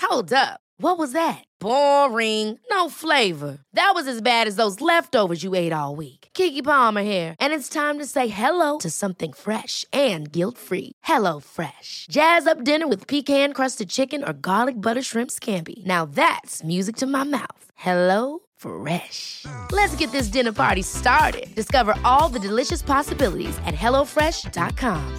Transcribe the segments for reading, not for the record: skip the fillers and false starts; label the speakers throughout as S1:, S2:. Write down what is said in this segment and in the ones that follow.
S1: Hold up. What was that? Boring. No flavor. That was as bad as those leftovers you ate all week. Keke Palmer here, and it's time to say hello to something fresh and guilt-free. Hello Fresh. Jazz up dinner with pecan-crusted chicken or garlic butter shrimp scampi. Now that's music to my mouth. Hello Fresh. Let's get this dinner party started. Discover all the delicious possibilities at hellofresh.com.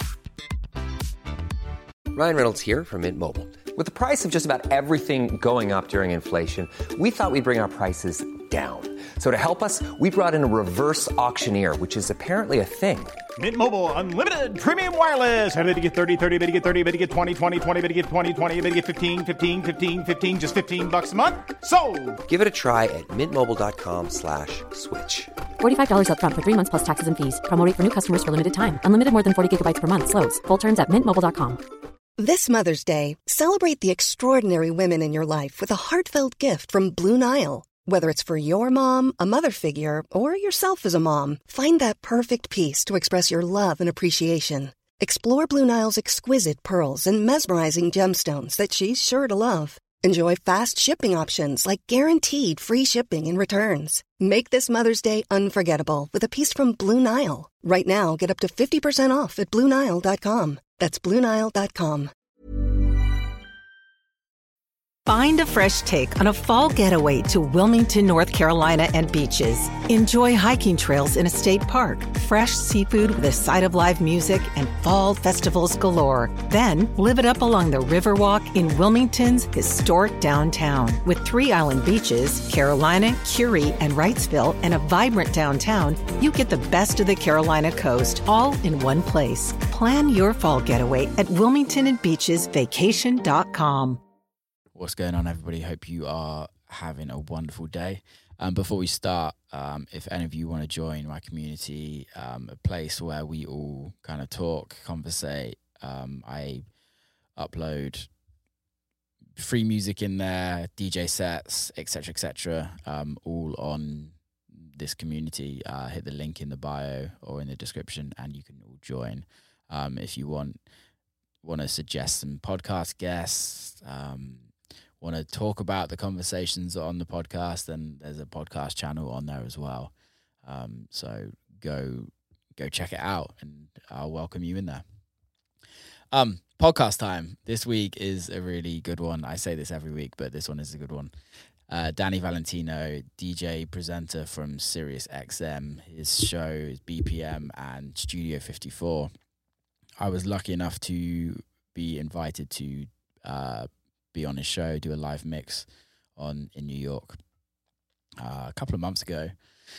S2: Ryan Reynolds here from Mint Mobile. With the price of just about everything going up during inflation, we thought we'd bring our prices down. So to help us, we brought in a reverse auctioneer, which is apparently a thing.
S3: Mint Mobile Unlimited Premium Wireless. How to get 30, 30, bit to get 30, bit to get 20, 20, 20, bit to get 20, 20, bit to get 15, 15, 15, 15, just $15 a month? Sold!
S2: Give it a try at mintmobile.com/switch.
S4: $45 up front for 3 months plus taxes and fees. Promo rate for new customers for limited time. Unlimited more than 40 gigabytes per month. Slows full terms at mintmobile.com.
S5: This Mother's Day, celebrate the extraordinary women in your life with a heartfelt gift from Blue Nile. Whether it's for your mom, a mother figure, or yourself as a mom, find that perfect piece to express your love and appreciation. Explore Blue Nile's exquisite pearls and mesmerizing gemstones that she's sure to love. Enjoy fast shipping options like guaranteed free shipping and returns. Make this Mother's Day unforgettable with a piece from Blue Nile. Right now, get up to 50% off at BlueNile.com. That's BlueNile.com.
S6: Find a fresh take on a fall getaway to Wilmington, North Carolina and beaches. Enjoy hiking trails in a state park, fresh seafood with a side of live music, and fall festivals galore. Then live it up along the Riverwalk in Wilmington's historic downtown. With 3 island beaches, Carolina, Curie, and Wrightsville, and a vibrant downtown, you get the best of the Carolina coast all in one place. Plan your fall getaway at WilmingtonandBeachesVacation.com.
S7: What's going on, everybody? Hope you are having a wonderful day. Before we start, if any of you want to join my community, a place where we all kind of talk, conversate, I upload free music in there, DJ sets, etc., all on this community. Hit the link in the bio or in the description, and you can all join. If you want to suggest some podcast guests, want to talk about the conversations on the podcast, then there's a podcast channel on there as well. So go check it out, and I'll welcome you in there. Podcast time. This week is a really good one. I say this every week, but this one is a good one. Danny Valentino, DJ presenter from Sirius XM. His show is BPM and Studio 54. I was lucky enough to be invited to be on his show, do a live mix in New York a couple of months ago,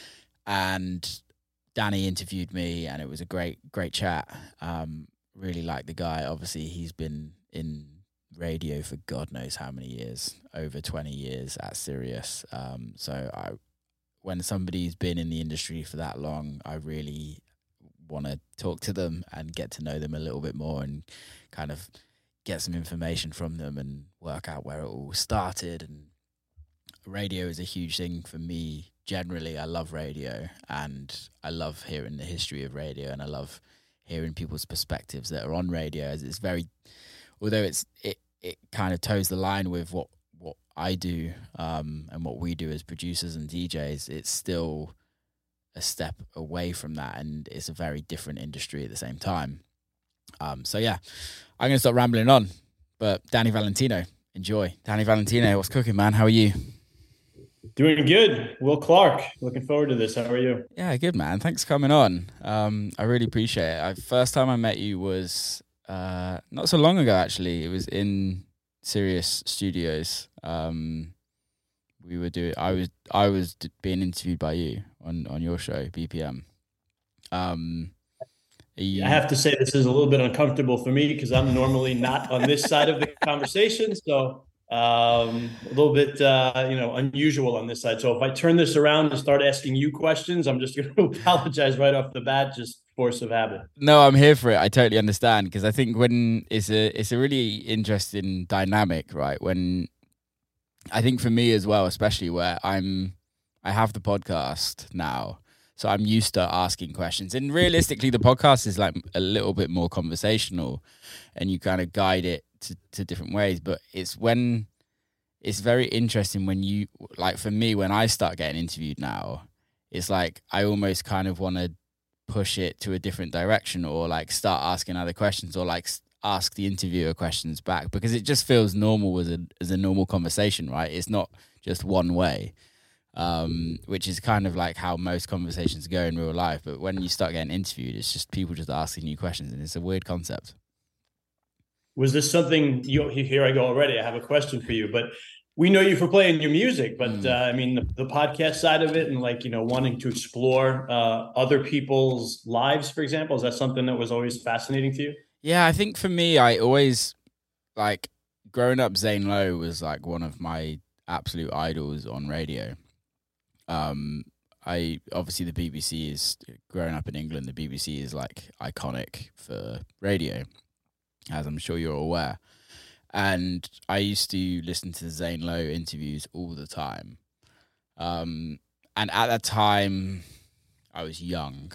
S7: and Danny interviewed me, and it was a great chat. Really liked the guy. Obviously, he's been in radio for God knows how many years, over 20 years at Sirius. So when somebody's been in the industry for that long, I really want to talk to them and get to know them a little bit more, and kind of get some information from them and work out where it all started. And radio is a huge thing for me. Generally, I love radio, and I love hearing the history of radio, and I love hearing people's perspectives that are on radio. As it's very, although it kind of toes the line with what I do and what we do as producers and DJs, it's still a step away from that, and it's a very different industry at the same time. So yeah, I'm going to stop rambling on, but Danny Valentino, enjoy. Danny Valentino, what's cooking, man? How are you?
S8: Doing good. Will Clark, looking forward to this. How are you?
S7: Yeah, good, man. Thanks for coming on. I really appreciate it. First time I met you was not so long ago, actually. It was in Sirius Studios. We were doing. I was being interviewed by you on your show, BPM.
S8: I have to say this is a little bit uncomfortable for me because I'm normally not on this side of the conversation. So a little bit, unusual on this side. So if I turn this around and start asking you questions, I'm just going to apologize right off the bat, just force of habit.
S7: No, I'm here for it. I totally understand, because I think when it's a really interesting dynamic, right? When I think for me as well, especially where I have the podcast now. So I'm used to asking questions, and realistically, the podcast is like a little bit more conversational, and you kind of guide it to different ways. But it's when it's very interesting when you, like for me, when I start getting interviewed now, it's like I almost kind of want to push it to a different direction, or like start asking other questions, or like ask the interviewer questions back, because it just feels normal as a normal conversation, right? It's not just one way, which is kind of like how most conversations go in real life. But when you start getting interviewed, it's just people just asking you questions, and it's a weird concept.
S8: Was this something here I go already? I have a question for you, but we know you for playing your music, but I mean, the podcast side of it, and like, wanting to explore other people's lives, for example, is that something that was always fascinating to you? Yeah,
S7: I think for me, I always, like, growing up, Zane Lowe was like one of my absolute idols on radio. Obviously the BBC is, growing up in England, the BBC is like iconic for radio, as I'm sure you're aware. And I used to listen to Zane Lowe interviews all the time. And at that time, I was young.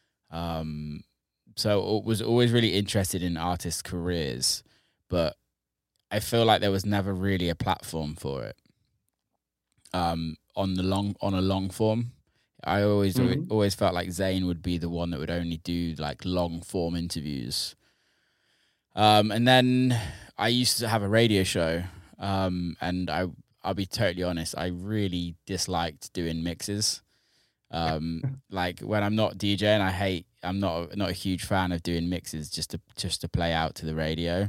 S7: So I was always really interested in artists' careers, but I feel like there was never really a platform for it. On a long form, I always felt like Zayn would be the one that would only do like long form interviews. And then I used to have a radio show, and I'll be totally honest, I really disliked doing mixes. Like when I'm not DJing, I'm not a huge fan of doing mixes just to play out to the radio.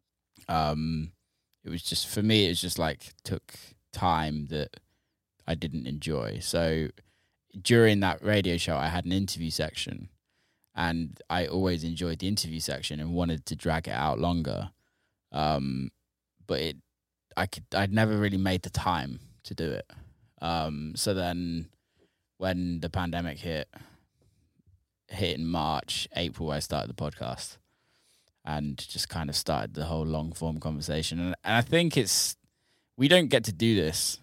S7: It was just, for me, it was just like took time that I didn't enjoy. So during that radio show, I had an interview section, and I always enjoyed the interview section and wanted to drag it out longer. But I'd never really made the time to do it. So then when the pandemic hit in March, April, I started the podcast and just kind of started the whole long form conversation. And I think we don't get to do this.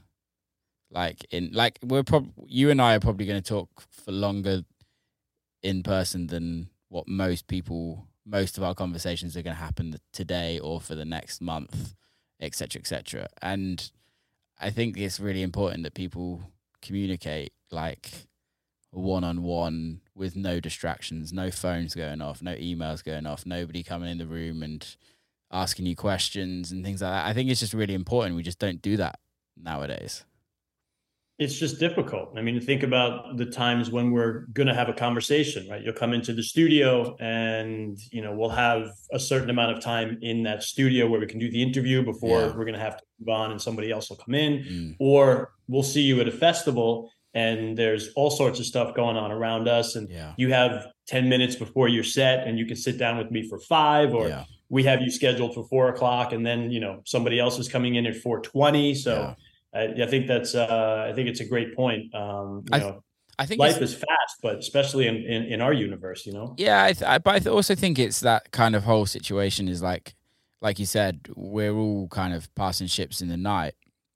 S7: You and I are probably going to talk for longer in person than what most of our conversations are going to happen today or for the next month, et cetera, et cetera. And I think it's really important that people communicate like one-on-one with no distractions, no phones going off, no emails going off, nobody coming in the room and asking you questions and things like that. I think it's just really important. We just don't do that nowadays.
S8: It's just difficult. I mean, think about the times when we're going to have a conversation, right? You'll come into the studio and, we'll have a certain amount of time in that studio where we can do the interview before we're going to have to move on and somebody else will come in. Or we'll see you at a festival and there's all sorts of stuff going on around us. And you have 10 minutes before you're set and you can sit down with me for 5, or we have you scheduled for 4:00 and then, somebody else is coming in at 4:20. So I think I think it's a great point. I think life is fast, but especially in our universe,
S7: Yeah, but I also think it's that kind of whole situation is like you said, we're all kind of passing ships in the night.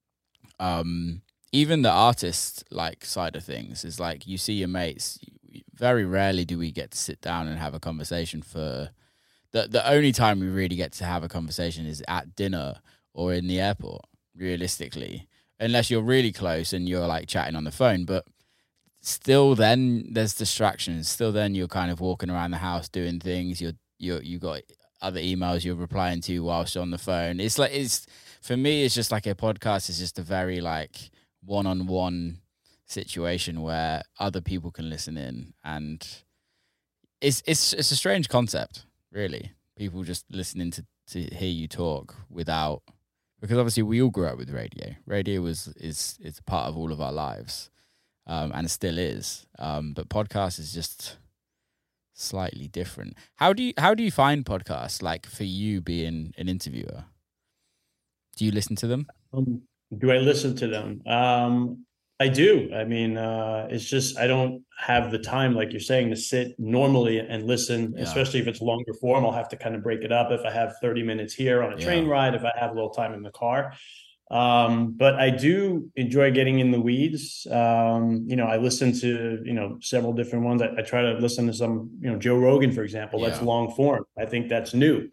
S7: Even the artist side of things is like you see your mates. Very rarely do we get to sit down and have a conversation. For the only time we really get to have a conversation is at dinner or in the airport, realistically. Unless you're really close and you're like chatting on the phone, but still then there's distractions. Still then you're kind of walking around the house doing things. You got other emails you're replying to whilst you're on the phone. For me, it's just like a podcast is just a very like one-on-one situation where other people can listen in, and it's a strange concept, really. People just listening to hear you talk without. Because obviously we all grew up with radio. Radio is a part of all of our lives, and it still is. But podcast is just slightly different. How do you find podcasts? Like for you being an interviewer, do you listen to them?
S8: Do I listen to them? I do. I mean, it's just I don't have the time, like you're saying, to sit normally and listen, especially if it's longer form. I'll have to kind of break it up if I have 30 minutes here on a train ride, if I have a little time in the car. But I do enjoy getting in the weeds. I listen to, several different ones. I try to listen to some, Joe Rogan, for example, that's long form. I think that's new.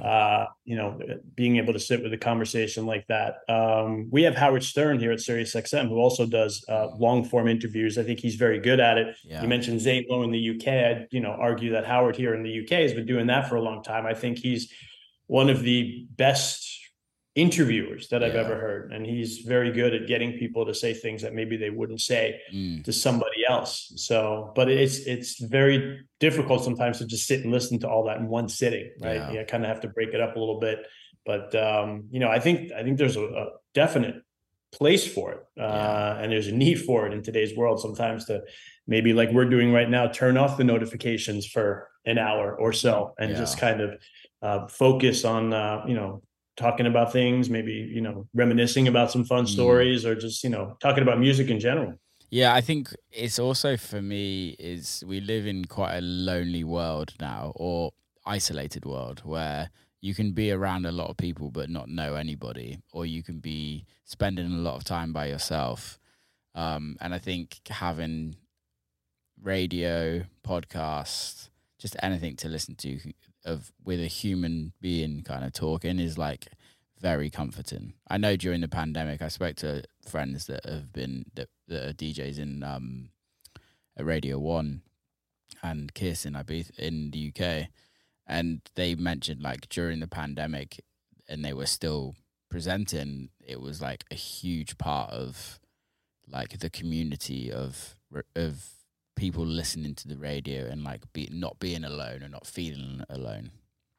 S8: Being able to sit with a conversation like that. We have Howard Stern here at SiriusXM, who also does long form interviews. I think he's very good at it. You mentioned Zane Lowe in the UK. I'd, argue that Howard here in the UK has been doing that for a long time. I think he's one of the best interviewers that I've ever heard, and he's very good at getting people to say things that maybe they wouldn't say to somebody else. So, but it's very difficult sometimes to just sit and listen to all that in one sitting, right? You kind of have to break it up a little bit. But I think there's a definite place for it, and there's a need for it in today's world. Sometimes to maybe, like we're doing right now, turn off the notifications for an hour or so and just kind of focus on talking about things, maybe, reminiscing about some fun stories, or just, talking about music in general.
S7: Yeah, I think it's also, for me, is we live in quite a lonely world now, or isolated world, where you can be around a lot of people but not know anybody, or you can be spending a lot of time by yourself. And I think having radio, podcasts, just anything to listen to with a human being kind of talking is like very comforting. I know during the pandemic, I spoke to friends that have been that are DJs in at Radio 1 and Kirsten, I believe, in the UK, and they mentioned like during the pandemic, and they were still presenting, it was like a huge part of like the community of people listening to the radio and like not being alone and not feeling alone.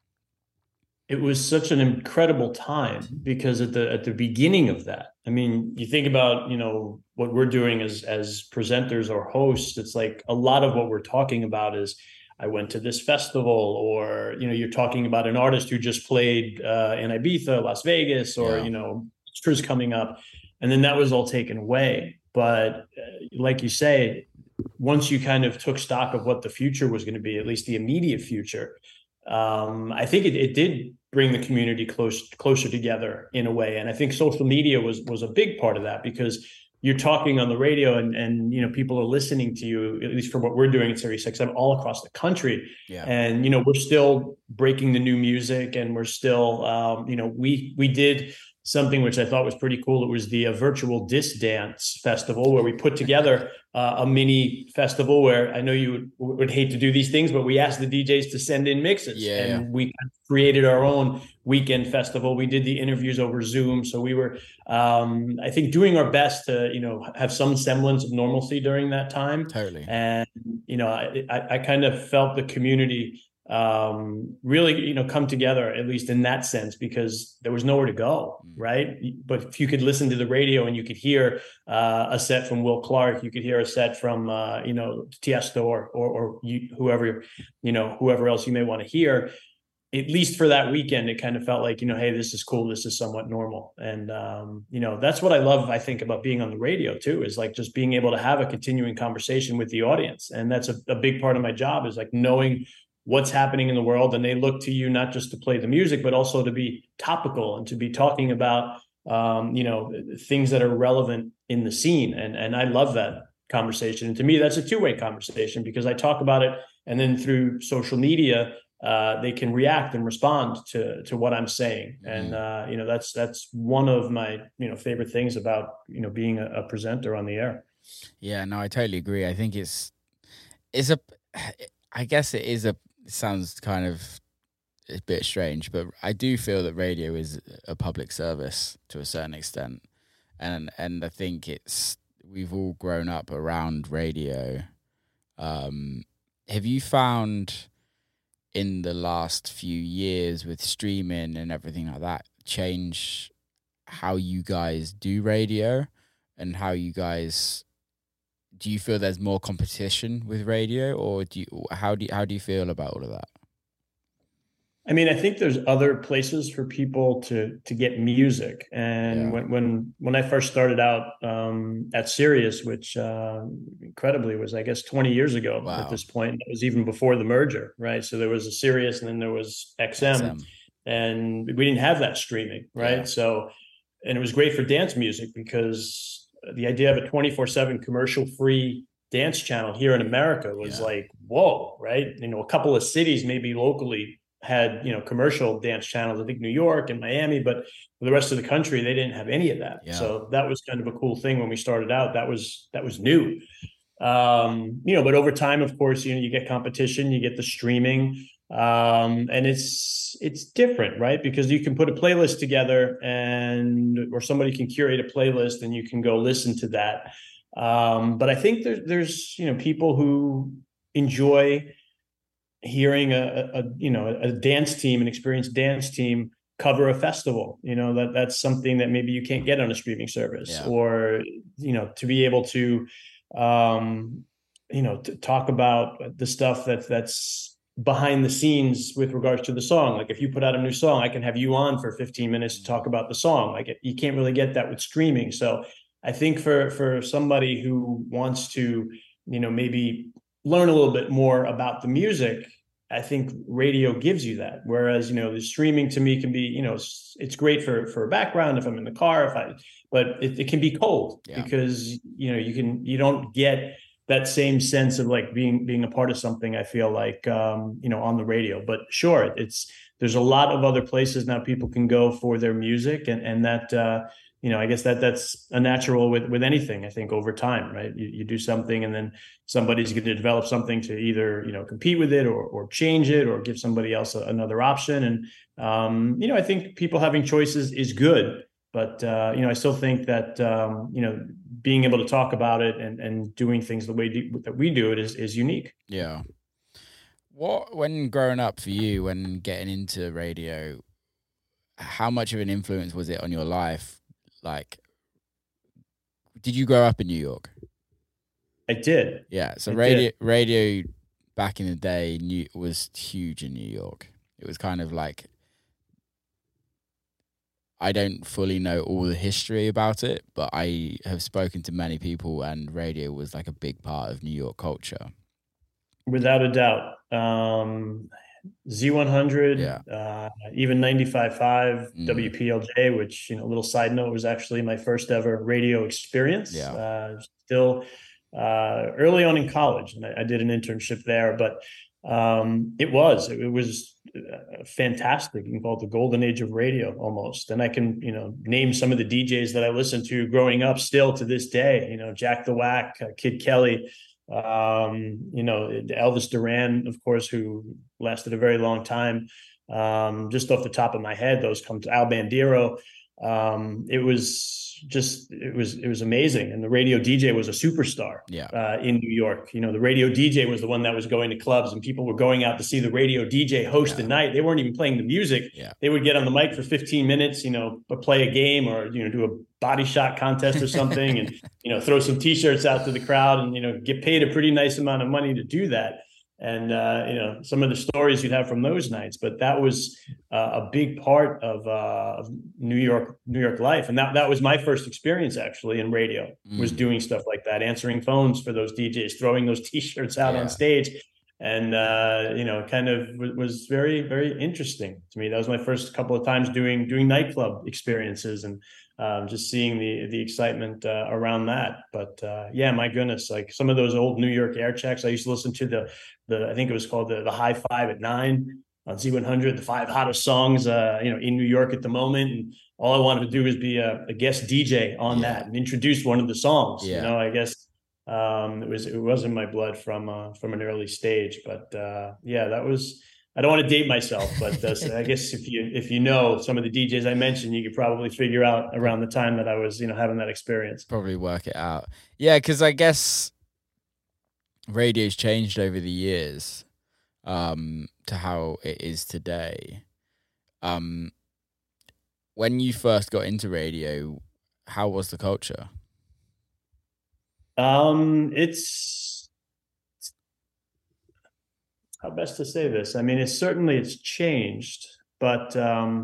S8: It was such an incredible time because at the beginning of that, I mean, you think about, what we're doing as presenters or hosts, it's like a lot of what we're talking about is, I went to this festival, or, you're talking about an artist who just played in Ibiza, Las Vegas, or, Oscars coming up. And then that was all taken away. But like you say, once you kind of took stock of what the future was going to be, at least the immediate future, I think it did bring the community closer together in a way. And I think social media was a big part of that, because you're talking on the radio and people are listening to you, at least for what we're doing at SiriusXM, all across the country. And, we're still breaking the new music, and we're still, we did something which I thought was pretty cool. It was the virtual Disc Dance Festival, where we put together a mini festival where, I know you would hate to do these things, but we asked the DJs to send in mixes, we created our own weekend festival. We did the interviews over Zoom. So we were, I think, doing our best to, have some semblance of normalcy during that time.
S7: Totally.
S8: And, I kind of felt the community really, come together, at least in that sense, because there was nowhere to go, right? But if you could listen to the radio and you could hear a set from Will Clark, you could hear a set from, Tiesto or whoever else you may want to hear, at least for that weekend, it kind of felt like, hey, this is cool. This is somewhat normal. And, that's what I love, I think, about being on the radio too, is like just being able to have a continuing conversation with the audience. And that's a big part of my job, is like knowing what's happening in the world. And they look to you not just to play the music, but also to be topical and to be talking about, things that are relevant in the scene. And I love that conversation. And to me, that's a two-way conversation, because I talk about it, and then through social media, they can react and respond to what I'm saying. And, that's one of my, favorite things about, being a presenter on the air.
S7: Yeah, no, I totally agree. I think it sounds kind of a bit strange, but I do feel that radio is a public service to a certain extent. And I think we've all grown up around radio. Have you found in the last few years with streaming and everything like that change how you guys do radio, and how you guys, do you feel there's more competition with radio, or how do you feel about all of that?
S8: I mean, I think there's other places for people to get music. And when I first started out at Sirius, which incredibly was, I guess, 20 years ago at this point, it was even before the merger, right? So there was a Sirius, and then there was XM. And we didn't have that streaming, right? So and it was great for dance music because the idea of a 24/7 commercial free dance channel here in America was like, whoa, right? A couple of cities maybe locally had, commercial dance channels. I think New York and Miami, but for the rest of the country, they didn't have any of that. Yeah. So that was kind of a cool thing when we started out. That was new. But over time, of course, you get competition, you get the streaming, and it's different, right? Because you can put a playlist together or somebody can curate a playlist and you can go listen to that. But I think there's people who enjoy hearing a dance team, an experienced dance team cover a festival. That's something that maybe you can't get on a streaming service, or to be able to to talk about the stuff that's behind the scenes with regards to the song. Like if you put out a new song, I can have you on for 15 minutes to talk about the song. Like you can't really get that with streaming. So I think for somebody who wants to, maybe learn a little bit more about the music, I think radio gives you that. Whereas, the streaming to me can be, it's great for a background if I'm in the car, but it can be cold because, you don't get that same sense of like being a part of something, I feel like, on the radio. But sure, there's a lot of other places now people can go for their music, and that, I guess that's a natural with anything. I think over time, right? You do something and then somebody's going to develop something to either, compete with it or change it or give somebody else another option. And, I think people having choices is good, but, I still think that, being able to talk about it and doing things the way that we do it is unique.
S7: Yeah. When growing up for you, when getting into radio, how much of an influence was it on your life? Like, did you grow up in New York?
S8: I did.
S7: Yeah. So radio back in the day was huge in New York. It was kind of like, I don't fully know all the history about it, but I have spoken to many people and radio was like a big part of New York culture.
S8: Without a doubt. Z100, even 95.5, WPLJ, which, a little side note, was actually my first ever radio experience. Still early on in college, and I did an internship there, but it was fantastic. You can call it the golden age of radio almost. And I can, name some of the DJs that I listened to growing up still to this day, Jack the Whack, Kid Kelly, Elvis Duran, of course, who lasted a very long time. Just off the top of my head, those come to Al Bandero. It was amazing. And the radio DJ was a superstar in New York. The radio DJ was the one that was going to clubs and people were going out to see the radio DJ host the night. They weren't even playing the music. They would get on the mic for 15 minutes, play a game or, do a body shot contest or something and, throw some t-shirts out to the crowd and, get paid a pretty nice amount of money to do that. And, some of the stories you'd have from those nights, but that was a big part of New York life. And that was my first experience actually in radio, was doing stuff like that, answering phones for those DJs, throwing those t-shirts out on stage. And, kind of was very, very interesting to me. That was my first couple of times doing nightclub experiences and just seeing the excitement around that. But my goodness, like some of those old New York air checks, I used to listen to the I think it was called the High Five at 9 on Z100, the 5 hottest songs, in New York at the moment. And all I wanted to do was be a guest DJ on that and introduce one of the songs. I guess it was in my blood from an early stage. But that was. I don't want to date myself, but I guess if you know some of the DJs I mentioned, you could probably figure out around the time that I was, having that experience.
S7: Probably work it out. Yeah, because I guess radio's changed over the years to how it is today. When you first got into radio, how was the culture?
S8: How best to say this? I mean, it's changed, but I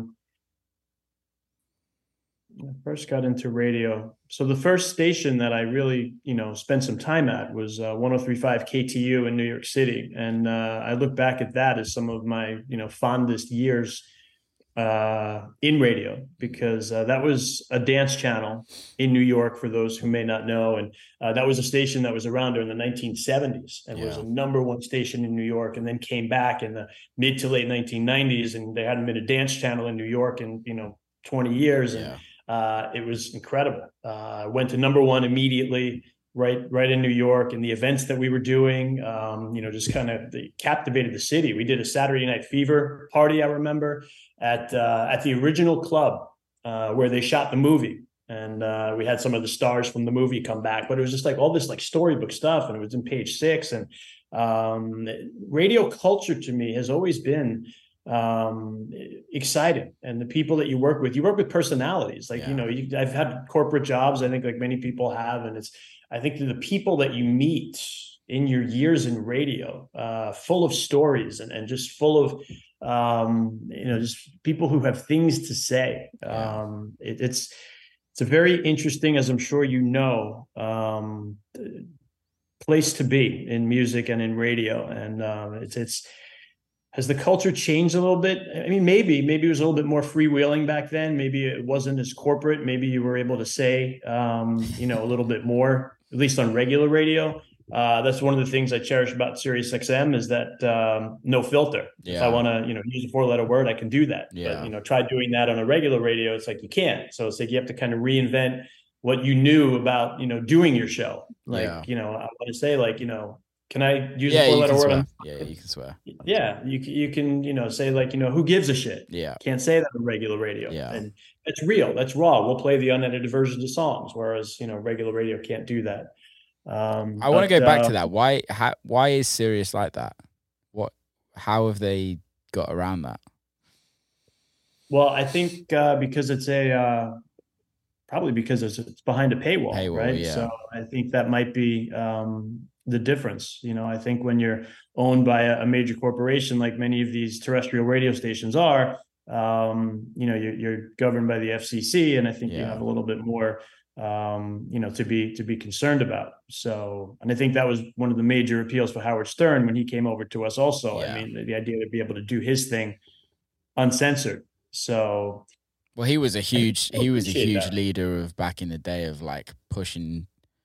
S8: first got into radio. So the first station that I really, spent some time at was 103.5 KTU in New York City. And I look back at that as some of my, fondest years in radio, because that was a dance channel in New York, for those who may not know. And that was a station that was around during the 1970s and was a #1 station in New York, and then came back in the mid to late 1990s. And there hadn't been a dance channel in New York in, 20 years. And it was incredible. Went to #1 immediately, right in New York, and the events that we were doing, just kind of captivated the city. We did a Saturday Night Fever party, I remember, at the original club where they shot the movie. And we had some of the stars from the movie come back, but it was just like all this like storybook stuff, and it was in Page Six. And radio culture to me has always been exciting. And the people that you work with personalities. Like, I've had corporate jobs, I think, like many people have, and I think the people that you meet in your years in radio, full of stories and just full of, just people who have things to say. It's a very interesting, as I'm sure you know, place to be in music and in radio. And has the culture changed a little bit? I mean, maybe it was a little bit more freewheeling back then. Maybe it wasn't as corporate. Maybe you were able to say, a little bit more, at least on regular radio. That's one of the things I cherish about Sirius XM is that no filter. Yeah. If I want to, use a 4-letter word, I can do that. Yeah. But, try doing that on a regular radio. It's like you can't. So it's like you have to kind of reinvent what you knew about, doing your show. Like, I want to say, like, can I use a 4-letter word?
S7: Yeah, you can swear.
S8: Yeah, you can, say, like, who gives a shit?
S7: Yeah.
S8: Can't say that on regular radio.
S7: Yeah.
S8: And it's real. That's raw. We'll play the unedited versions of songs, whereas, regular radio can't do that.
S7: I want to go back to that. Why is Sirius like that? How have they got around that?
S8: Well, I think because it's probably because it's behind a paywall, right?
S7: Yeah.
S8: So I think that might be the difference. I think when you're owned by a major corporation, like many of these terrestrial radio stations are, you're governed by the FCC, and I think you have a little bit more, to be concerned about. So, and I think that was one of the major appeals for Howard Stern when he came over to us also. Yeah. I mean, the idea to be able to do his thing uncensored. So,
S7: well, he was a huge leader of back in the day of like pushing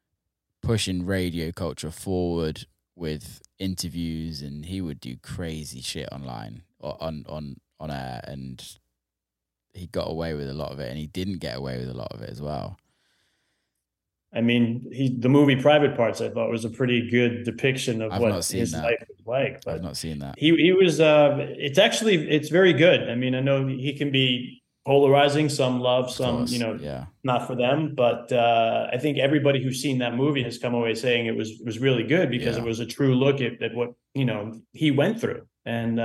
S7: radio culture forward with interviews, and he would do crazy shit online or on air, and he got away with a lot of it, and he didn't get away with a lot of it as well.
S8: I mean, the movie Private Parts, I thought, was a pretty good depiction of what his life was like. But
S7: I've not seen that.
S8: He was. It's very good. I mean, I know he can be polarizing. Some love, some not for them. But I think everybody who's seen that movie has come away saying it was really good because it was a true look at what he went through, and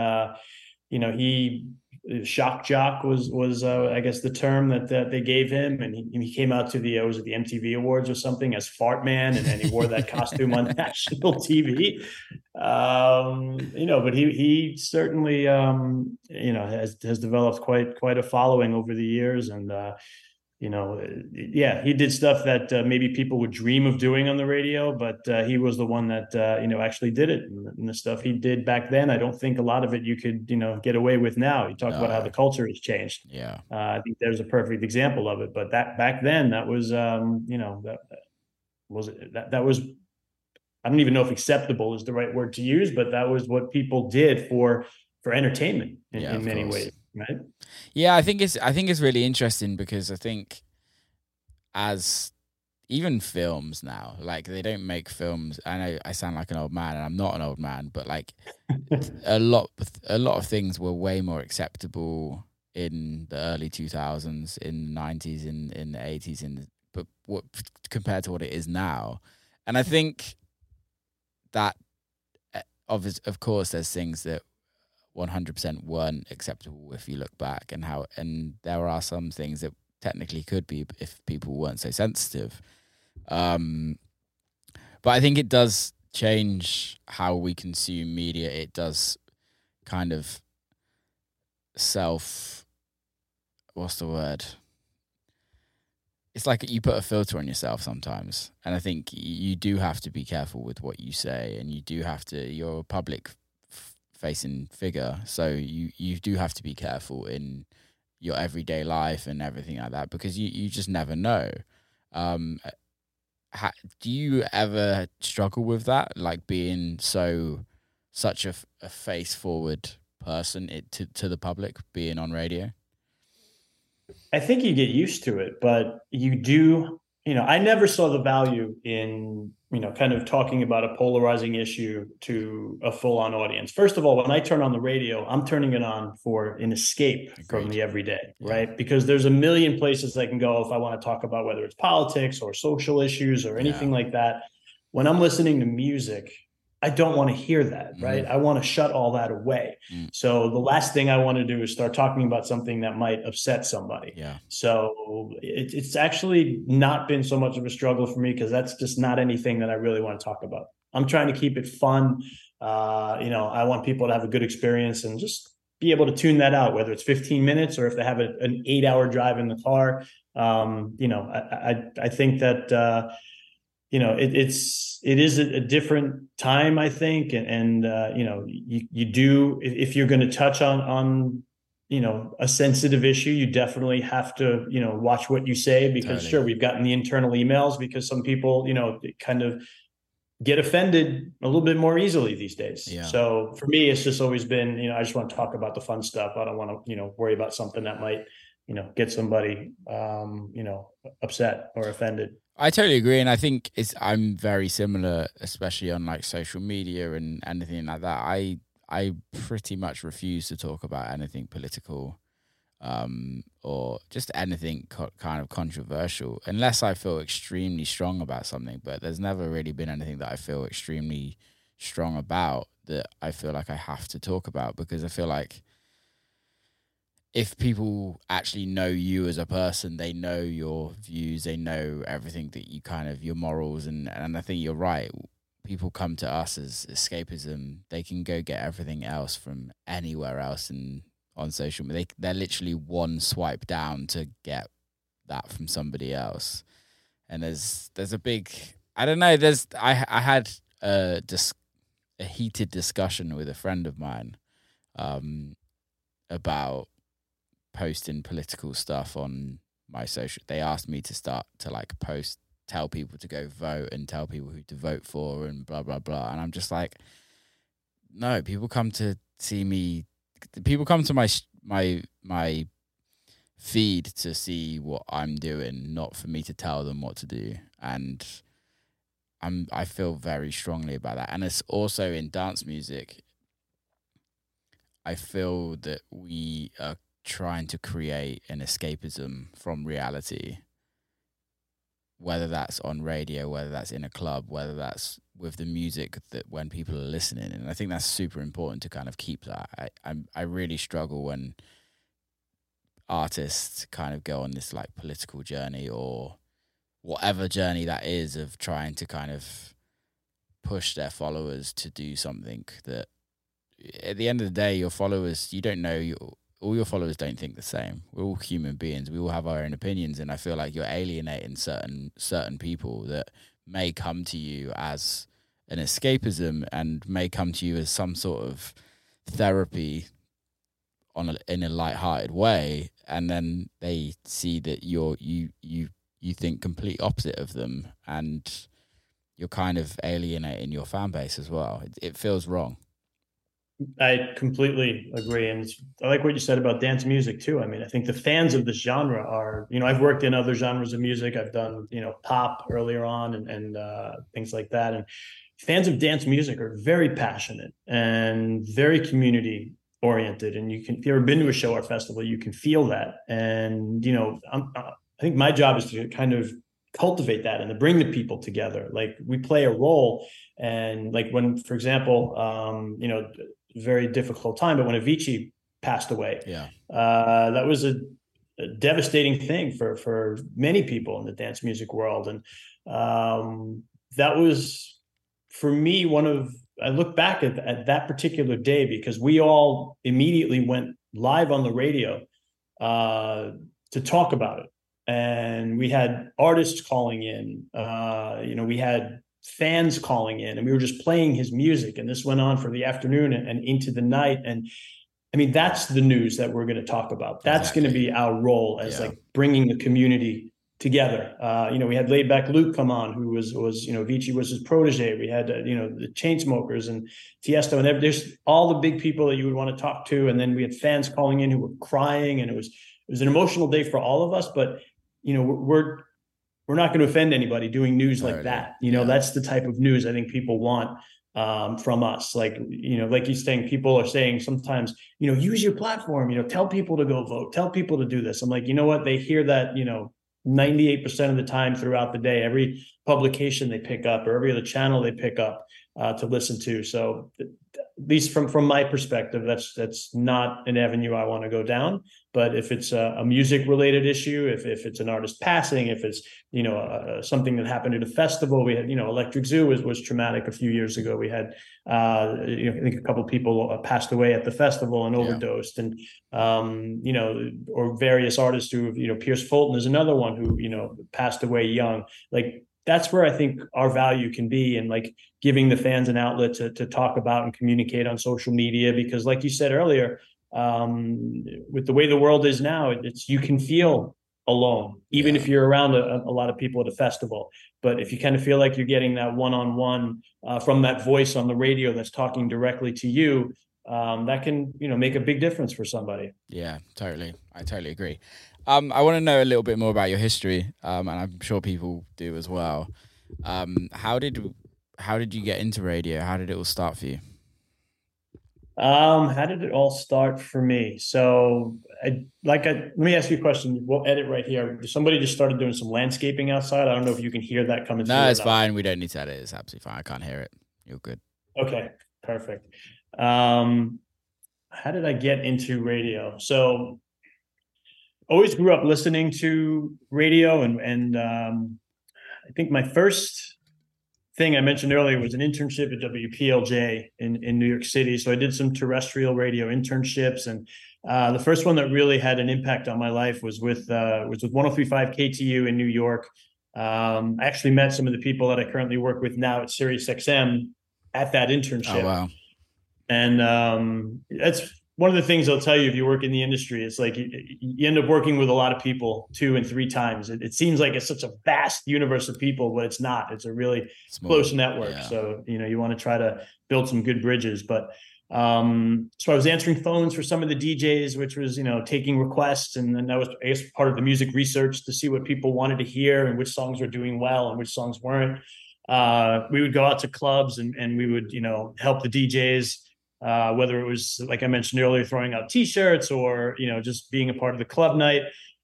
S8: he. Shock jock was I guess the term that they gave him, and he came out to the MTV Awards or something as Fart Man, and he wore that costume on national TV. But he certainly has developed quite a following over the years, and he did stuff that maybe people would dream of doing on the radio, but he was the one that actually did it. And the stuff he did back then, I don't think a lot of it you could get away with now. You talk about how the culture has changed.
S7: Yeah,
S8: I think there's a perfect example of it. But that back then, that was that was, I don't even know if acceptable is the right word to use, but that was what people did for entertainment in many ways. Right.
S7: Yeah, I think it's really interesting because I think as even films now, like they don't make films. I know I sound like an old man, and I'm not an old man, but like a lot of things were way more acceptable in the early 2000s, in the 90s, in the 80s, compared to what it is now. And I think that of course there's things that 100% weren't acceptable if you look back, and there are some things that technically could be if people weren't so sensitive. But I think it does change how we consume media. It does kind of what's the word? It's like you put a filter on yourself sometimes. And I think you do have to be careful with what you say, and you're a public facing figure, so you do have to be careful in your everyday life and everything like that, because you just never know. Do you ever struggle with that, like being such a face forward person to the public, being on radio?
S8: I think you get used to it, but you do, I never saw the value in, kind of talking about a polarizing issue to a full on audience. First of all, when I turn on the radio, I'm turning it on for an escape from the everyday, right? Because there's a million places I can go if I want to talk about whether it's politics or social issues or anything like that. When I'm listening to music, I don't want to hear that, right? I want to shut all that away. So the last thing I want to do is start talking about something that might upset somebody. So it's actually not been so much of a struggle for me, because that's just not anything that I really want to talk about. I'm trying to keep it fun. I want people to have a good experience and just be able to tune that out, whether it's 15 minutes or if they have an 8-hour drive in the car. I think that, it is a different time, I think. And you do, if you're going to touch on, a sensitive issue, you definitely have to, watch what you say, because sure, we've gotten the internal emails because some people, kind of get offended a little bit more easily these days. So for me, it's just always been, I just want to talk about the fun stuff. I don't want to, worry about something that might, get somebody, upset or offended.
S7: I totally agree, and I think I'm very similar, especially on like social media and anything like that. I pretty much refuse to talk about anything political, or just anything kind of controversial, unless I feel extremely strong about something. But there's never really been anything that I feel extremely strong about that I feel like I have to talk about, because I feel like if people actually know you as a person, they know your views, they know everything that you kind of, your morals, and I think you're right. People come to us as escapism. They can go get everything else from anywhere else and on social media. They're literally one swipe down to get that from somebody else. And there's a big, I don't know, I had a heated discussion with a friend of mine about posting political stuff on my social. They asked me to start to like tell people to go vote and tell people who to vote for and blah blah blah, and I'm just like, no, people come to see me, people come to my feed to see what I'm doing, not for me to tell them what to do. And I feel very strongly about that. And it's also in dance music, I feel that we are trying to create an escapism from reality, whether that's on radio, whether that's in a club, whether that's with the music that when people are listening. And I think that's super important to kind of keep that. I really struggle when artists kind of go on this like political journey or whatever journey that is, of trying to kind of push their followers to do something that at the end of the day, your followers, you don't know, all your followers don't think the same. We're all human beings. We all have our own opinions, and I feel like you're alienating certain people that may come to you as an escapism and may come to you as some sort of therapy in a lighthearted way, and then they see that you think complete opposite of them, and you're kind of alienating your fan base as well. It feels wrong.
S8: I completely agree. And I like what you said about dance music too. I mean, I think the fans of this genre are, I've worked in other genres of music. I've done, pop earlier on and things like that. And fans of dance music are very passionate and very community oriented. And if you've ever been to a show or festival, you can feel that. And, I think my job is to kind of cultivate that and to bring the people together. Like we play a role, and like when, for example, very difficult time, but when Avicii passed away, that was a devastating thing for many people in the dance music world. And that was, for me, I look back at that particular day, because we all immediately went live on the radio to talk about it. And we had artists calling in, we had fans calling in, and we were just playing his music. And this went on for the afternoon and into the night. And I mean, that's the news that we're going to talk about. That's going to be our role as like bringing the community together. We had Laid Back Luke come on, who was Avicii was his protege. We had the Chainsmokers and Tiesto, and there's all the big people that you would want to talk to. And then we had fans calling in who were crying, and it was an emotional day for all of us. But we're not going to offend anybody doing news like that. That's the type of news I think people want from us. Like you're saying, people are saying sometimes, use your platform, tell people to go vote, tell people to do this. I'm like, you know what? They hear that, 98% of the time throughout the day, every publication they pick up or every other channel they pick up to listen to. So at least from my perspective, that's not an avenue I want to go down. But if it's a music related issue, if it's an artist passing, if it's, something that happened at a festival, we had, Electric Zoo was traumatic a few years ago. We had, I think a couple of people passed away at the festival and overdosed, and, or various artists who, Pierce Fulton is another one who, passed away young. Like, that's where I think our value can be, and like giving the fans an outlet to talk about and communicate on social media. Because like you said earlier, with the way the world is now, you can feel alone, even if you're around a lot of people at a festival. But if you kind of feel like you're getting that one-on-one from that voice on the radio that's talking directly to you, that can, make a big difference for somebody.
S7: Yeah, totally. I totally agree. I want to know a little bit more about your history, and I'm sure people do as well. How did you get into radio? How did it all start for you?
S8: How did it all start for me? So let me ask you a question. We'll edit right here. Somebody just started doing some landscaping outside. I don't know if you can hear that coming through.
S7: No, it's fine. We don't need to edit. It's absolutely fine. I can't hear it. You're good.
S8: Okay, perfect. How did I get into radio? So always grew up listening to radio, and I think my first thing I mentioned earlier was an internship at WPLJ in New York City. So I did some terrestrial radio internships, and the first one that really had an impact on my life was with 103.5 KTU in New York. I actually met some of the people that I currently work with now at SiriusXM at that internship.
S7: Oh, wow.
S8: And that's one of the things I'll tell you if you work in the industry. It's like you end up working with a lot of people 2 and 3 times. It seems like it's such a vast universe of people, but it's not. It's a really close network. Yeah. So, you want to try to build some good bridges. But so I was answering phones for some of the DJs, which was, taking requests. And then that was, I guess, part of the music research to see what people wanted to hear and which songs were doing well and which songs weren't. We would go out to clubs and we would, help the DJs. Whether it was, like I mentioned earlier, throwing out T-shirts or, just being a part of the club night.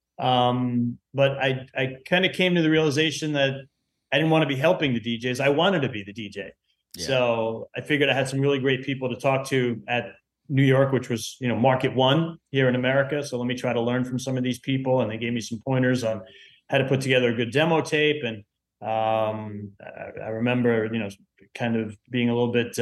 S8: But I kind of came to the realization that I didn't want to be helping the DJs. I wanted to be the DJ. Yeah. So I figured I had some really great people to talk to at New York, which was, Market One here in America. So let me try to learn from some of these people. And they gave me some pointers on how to put together a good demo tape. And I remember, kind of being a little bit,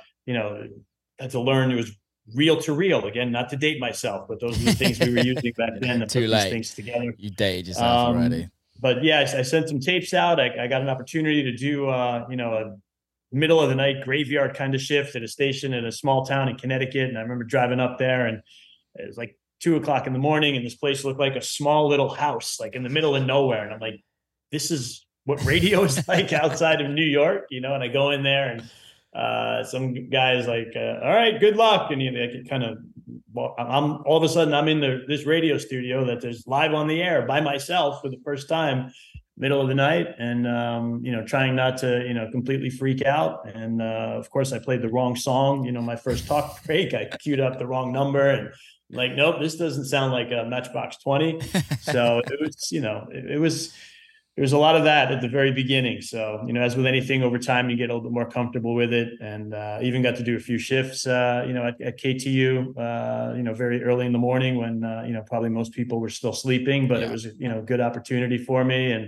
S8: had to learn it was reel to reel, again, not to date myself, but those are the things we were using back then to put these things together.
S7: You dated yourself already.
S8: But yeah, I sent some tapes out. I got an opportunity to do, a middle of the night graveyard kind of shift at a station in a small town in Connecticut. And I remember driving up there, and it was like 2:00 in the morning, and this place looked like a small little house, like in the middle of nowhere. And I'm like, this is what radio is like outside of New York, and I go in there, and some guys like, all right, good luck. And they kind of, I'm all of a sudden I'm in this radio studio that is live on the air by myself for the first time, middle of the night, and, trying not to, completely freak out. And, of course I played the wrong song, my first talk break, I queued up the wrong number, and like, nope, this doesn't sound like a Matchbox 20. So it was, there was a lot of that at the very beginning. So, as with anything over time, you get a little bit more comfortable with it. And even got to do a few shifts, at KTU, very early in the morning when, probably most people were still sleeping, but it was, a good opportunity for me. And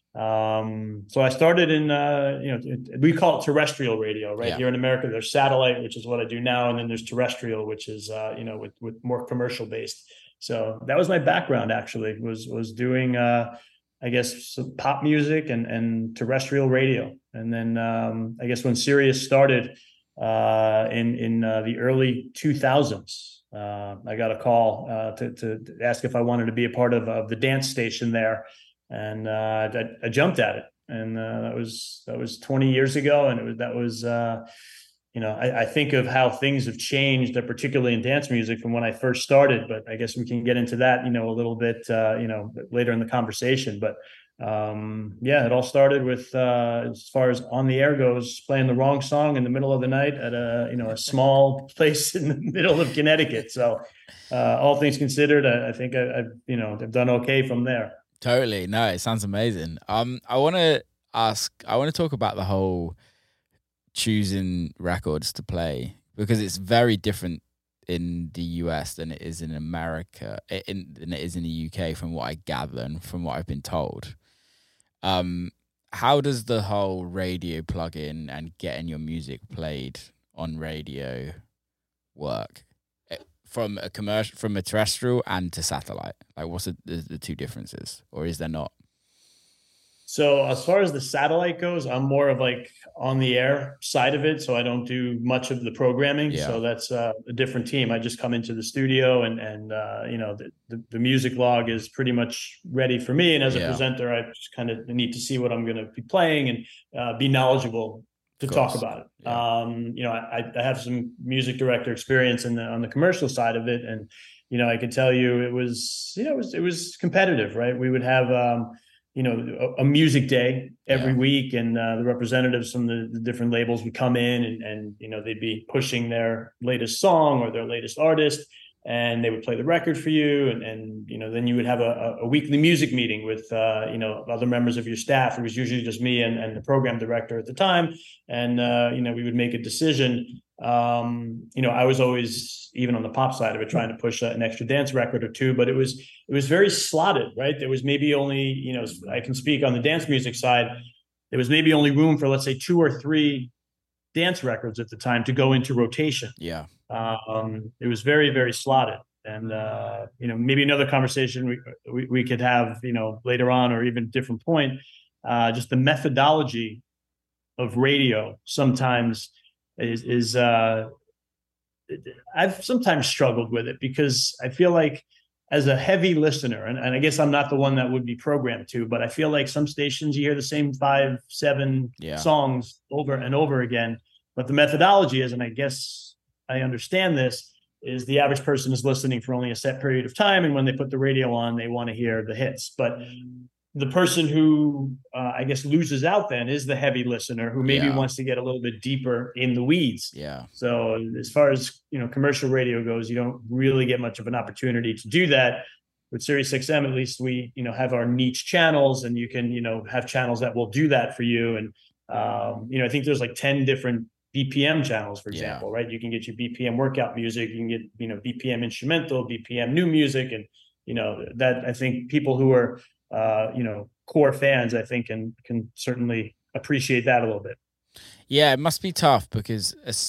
S8: so I started in, we call it terrestrial radio, right? Here in America, there's satellite, which is what I do now. And then there's terrestrial, which is, with more commercial based. So that was my background, actually, was doing, I guess, some pop music and terrestrial radio. And then I guess when Sirius started in the early 2000s, I got a call to ask if I wanted to be a part of the dance station there, and I jumped at it. And that was 20 years ago, and I think of how things have changed, particularly in dance music, from when I first started. But I guess we can get into that, a little bit, later in the conversation. But it all started with, as far as on the air goes, playing the wrong song in the middle of the night at a small place in the middle of Connecticut. So all things considered, I think I've done okay from there.
S7: Totally. No, it sounds amazing. I want to talk about the whole choosing records to play, because it's very different in the US than it is in America, than it is in the UK, from what I gather and from what I've been told. How does the whole radio plug-in and getting your music played on radio work from a terrestrial and to satellite? Like, what's the two differences, or is there not?
S8: So as far as the satellite goes, I'm more of like on the air side of it. So I don't do much of the programming. Yeah. So that's a different team. I just come into the studio and the music log is pretty much ready for me. And as a presenter, I just kind of need to see what I'm going to be playing and be knowledgeable to talk about it. Yeah. I have some music director experience on the commercial side of it. And, I can tell you it was competitive, right? We would have, a music day every week, and the representatives from the different labels would come in and they'd be pushing their latest song or their latest artist, and they would play the record for you. And then you would have a weekly music meeting with, other members of your staff. It was usually just me and the program director at the time. And, we would make a decision. I was always, even on the pop side of it, trying to push an extra dance record or two, but it was very slotted, right? There was maybe only, I can speak on the dance music side. There was maybe only room for, let's say, 2 or 3 dance records at the time to go into rotation.
S7: Yeah.
S8: It was very, very slotted. And, maybe another conversation we could have, later on, or even a different point, just the methodology of radio sometimes is I've sometimes struggled with it, because I feel like, as a heavy listener, and I guess I'm not the one that would be programmed to, but I feel like some stations you hear the same 5, 7 songs over and over again. But the methodology is, and I guess I understand this, is the average person is listening for only a set period of time. And when they put the radio on, they want to hear the hits. But the person who I guess loses out then is the heavy listener, who maybe wants to get a little bit deeper in the weeds.
S7: Yeah.
S8: So as far as, commercial radio goes, you don't really get much of an opportunity to do that. With Sirius XM, at least we, have our niche channels, and you can, have channels that will do that for you. And, I think there's like 10 different BPM channels, for example, right? You can get your BPM workout music, you can get, BPM instrumental, BPM new music. And, that I think people who are, core fans, I think, can certainly appreciate that a little bit.
S7: Yeah, it must be tough because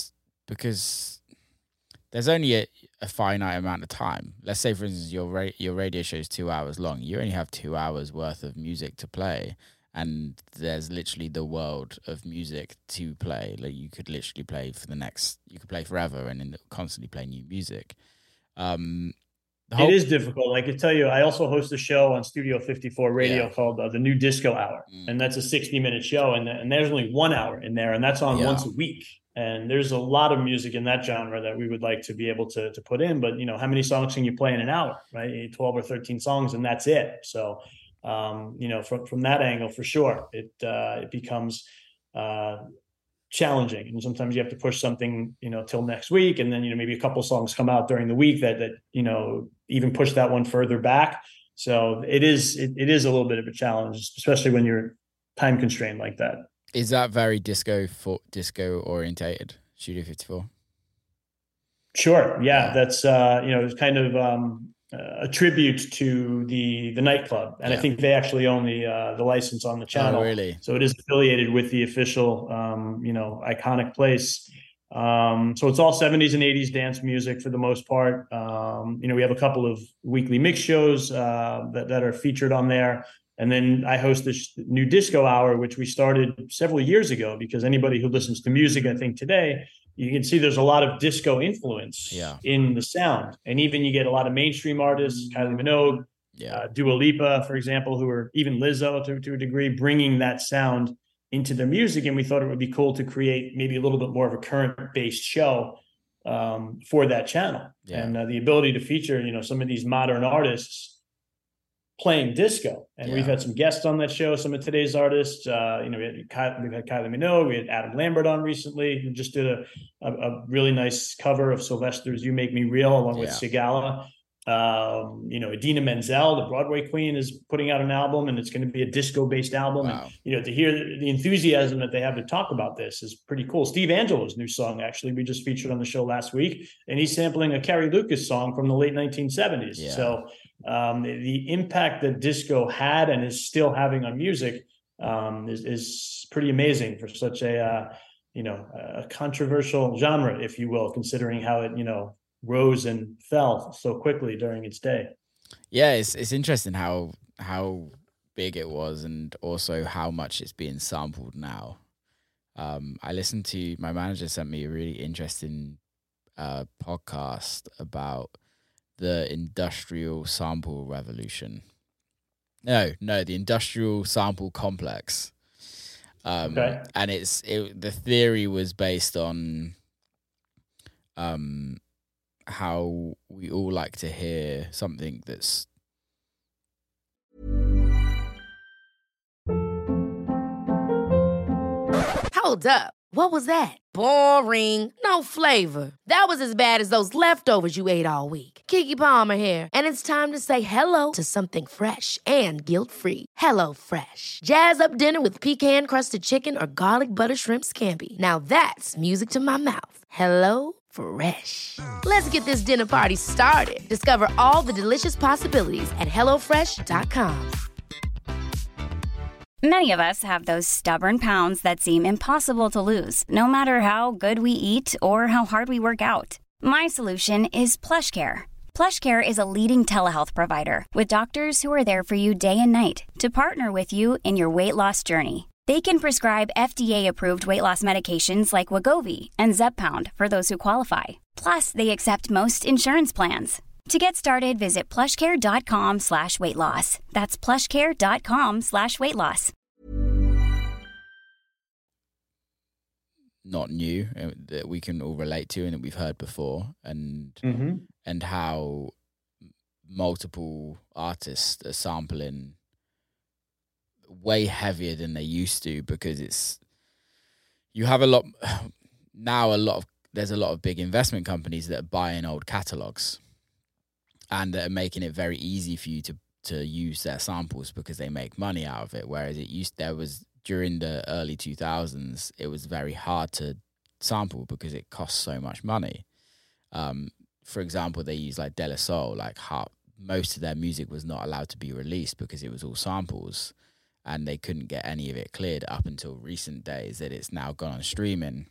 S7: there's only a finite amount of time. Let's say, for instance, your radio show is 2 hours long. You only have 2 hours worth of music to play, and there's literally the world of music to play. Like, you could literally play you could play forever and then constantly play new music.
S8: It is difficult. I can tell you, I also host a show on Studio 54 Radio called The New Disco Hour. And that's a 60-minute show. And there's only 1 hour in there, and that's on once a week. And there's a lot of music in that genre that we would like to be able to put in. But, how many songs can you play in an hour, right? 12 or 13 songs, and that's it. So, from that angle, for sure, it becomes challenging. And sometimes you have to push something, till next week. And then, maybe a couple songs come out during the week that even push that one further back. So it is a little bit of a challenge, especially when you're time constrained like that.
S7: Is that very disco orientated, Studio 54?
S8: Sure. Yeah. That's, it's kind of a tribute to the nightclub. And I think they actually own the license on the channel.
S7: Oh, really?
S8: So it is affiliated with the official, iconic place. So it's all 70s and 80s dance music for the most part. We have a couple of weekly mix shows that are featured on there. And then I host this New Disco Hour, which we started several years ago, because anybody who listens to music, I think today, you can see there's a lot of disco influence in the sound. And even you get a lot of mainstream artists, Kylie Minogue, Dua Lipa, for example, who are even Lizzo to a degree, bringing that sound into their music. And we thought it would be cool to create maybe a little bit more of a current-based show for that channel. And the ability to feature, some of these modern artists playing disco. And we've had some guests on that show, some of today's artists. We've had Kylie Minogue, we had Adam Lambert on recently, who just did a really nice cover of Sylvester's You Make Me Real, along with Sigala. Idina Menzel, the Broadway queen, is putting out an album, and it's going to be a disco-based album.
S7: Wow.
S8: And, to hear the enthusiasm that they have to talk about this is pretty cool. Steve Angelo's new song, actually, we just featured on the show last week, and he's sampling a Carrie Lucas song from the late 1970s. Yeah. So the impact that disco had and is still having on music is pretty amazing for such a controversial genre, if you will, considering how it, rose and fell so quickly during its day.
S7: Yeah, it's interesting how big it was, and also how much it's being sampled now. I listened to, my manager sent me a really interesting podcast about the industrial sample revolution. No, the industrial sample complex. And the theory was based on how we all like to hear something that's
S1: Hold up. What was that? Boring. No flavor. That was as bad as those leftovers you ate all week. Keke Palmer here, and it's time to say hello to something fresh and guilt-free. Hello Fresh. Jazz up dinner with pecan-crusted chicken or garlic butter shrimp scampi. Now that's music to my mouth. Hello Fresh. Let's get this dinner party started. Discover all the delicious possibilities at HelloFresh.com.
S9: Many of us have those stubborn pounds that seem impossible to lose, no matter how good we eat or how hard we work out. My solution is PlushCare. PlushCare is a leading telehealth provider with doctors who are there for you day and night to partner with you in your weight loss journey. They can prescribe FDA-approved weight loss medications like Wegovy and Zepbound for those who qualify. Plus, they accept most insurance plans. To get started, visit plushcare.com/weightloss. That's plushcare.com/weightloss.
S7: Not new, that we can all relate to and that we've heard before, and how multiple artists are sampling way heavier than they used to, because there's a lot of big investment companies that are buying old catalogs and that are making it very easy for you to use their samples because they make money out of it. Whereas during the early 2000s, it was very hard to sample because it costs so much money. For example, they use like De La Soul, most of their music was not allowed to be released because it was all samples, and they couldn't get any of it cleared up until recent days that it's now gone on streaming.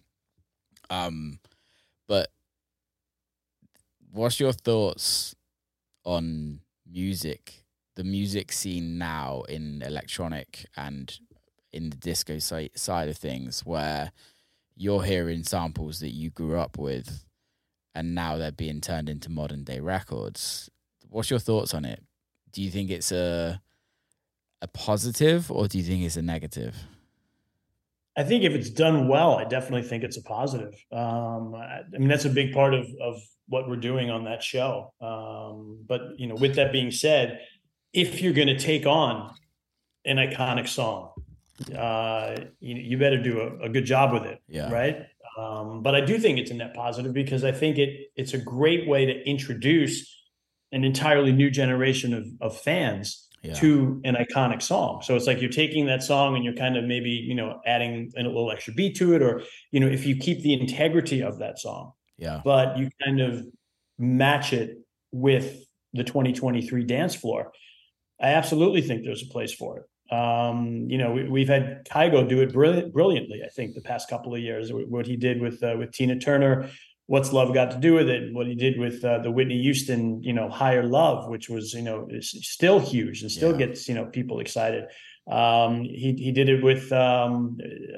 S7: But what's your thoughts on music, the music scene now in electronic and in the disco side of things, where you're hearing samples that you grew up with and now they're being turned into modern day records? What's your thoughts on it? Do you think it's a positive, or do you think it's a negative?
S8: I think if it's done well, I definitely think it's a positive. That's a big part of what we're doing on that show. But with that being said, if you're going to take on an iconic song, you better do a good job with it, right? But I do think it's a net positive, because I think it's a great way to introduce an entirely new generation of fans to an iconic song. So it's like you're taking that song and you're kind of maybe, adding a little extra beat to it, or, if you keep the integrity of that song, but you kind of match it with the 2023 dance floor, I absolutely think there's a place for it. We've had Kygo do it brilliantly, I think, the past couple of years. What he did with Tina Turner, What's Love Got to Do with It? What he did with the Whitney Houston, Higher Love, which was, is still huge and still gets, people excited. He did it with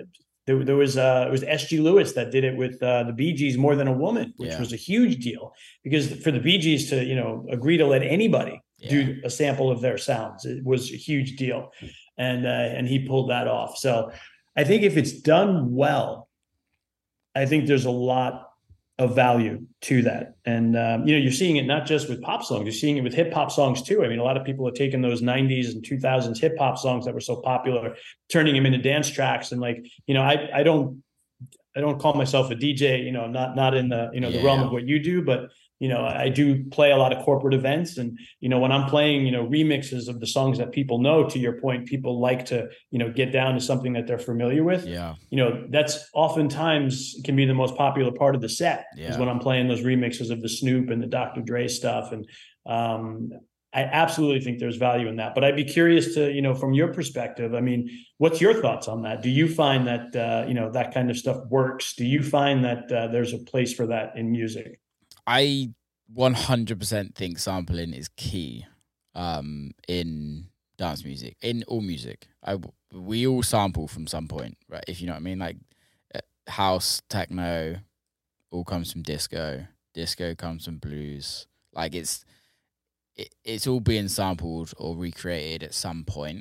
S8: There was it was S.G. Lewis that did it with the Bee Gees, More Than a Woman, which was a huge deal, because for the Bee Gees to, you know, agree to let anybody do a sample of their sounds, it was a huge deal, and he pulled that off. So I think if it's done well, I think there's a lot of value to that. And, you know, you're seeing it not just with pop songs, you're seeing it with hip hop songs too. I mean, a lot of people are taking those 90s and 2000s hip hop songs that were so popular, turning them into dance tracks. And like, you know, I don't call myself a DJ, you know, not in the, you know, the realm of what you do, but you know, I do play a lot of corporate events, and, you know, when I'm playing, you know, remixes of the songs that people know, to your point, people like to, you know, get down to something that they're familiar with.
S7: Yeah.
S8: You know, that's oftentimes can be the most popular part of the set, is when I'm playing those remixes of the Snoop and the Dr. Dre stuff. And I absolutely think there's value in that. But I'd be curious to, you know, from your perspective, I mean, what's your thoughts on that? Do you find that, you know, that kind of stuff works? Do you find that there's a place for that in music?
S7: I 100% think sampling is key in dance music, in all music. We all sample from some point, right? If you know what I mean, like house, techno, all comes from disco. Disco comes from blues. Like it's all being sampled or recreated at some point.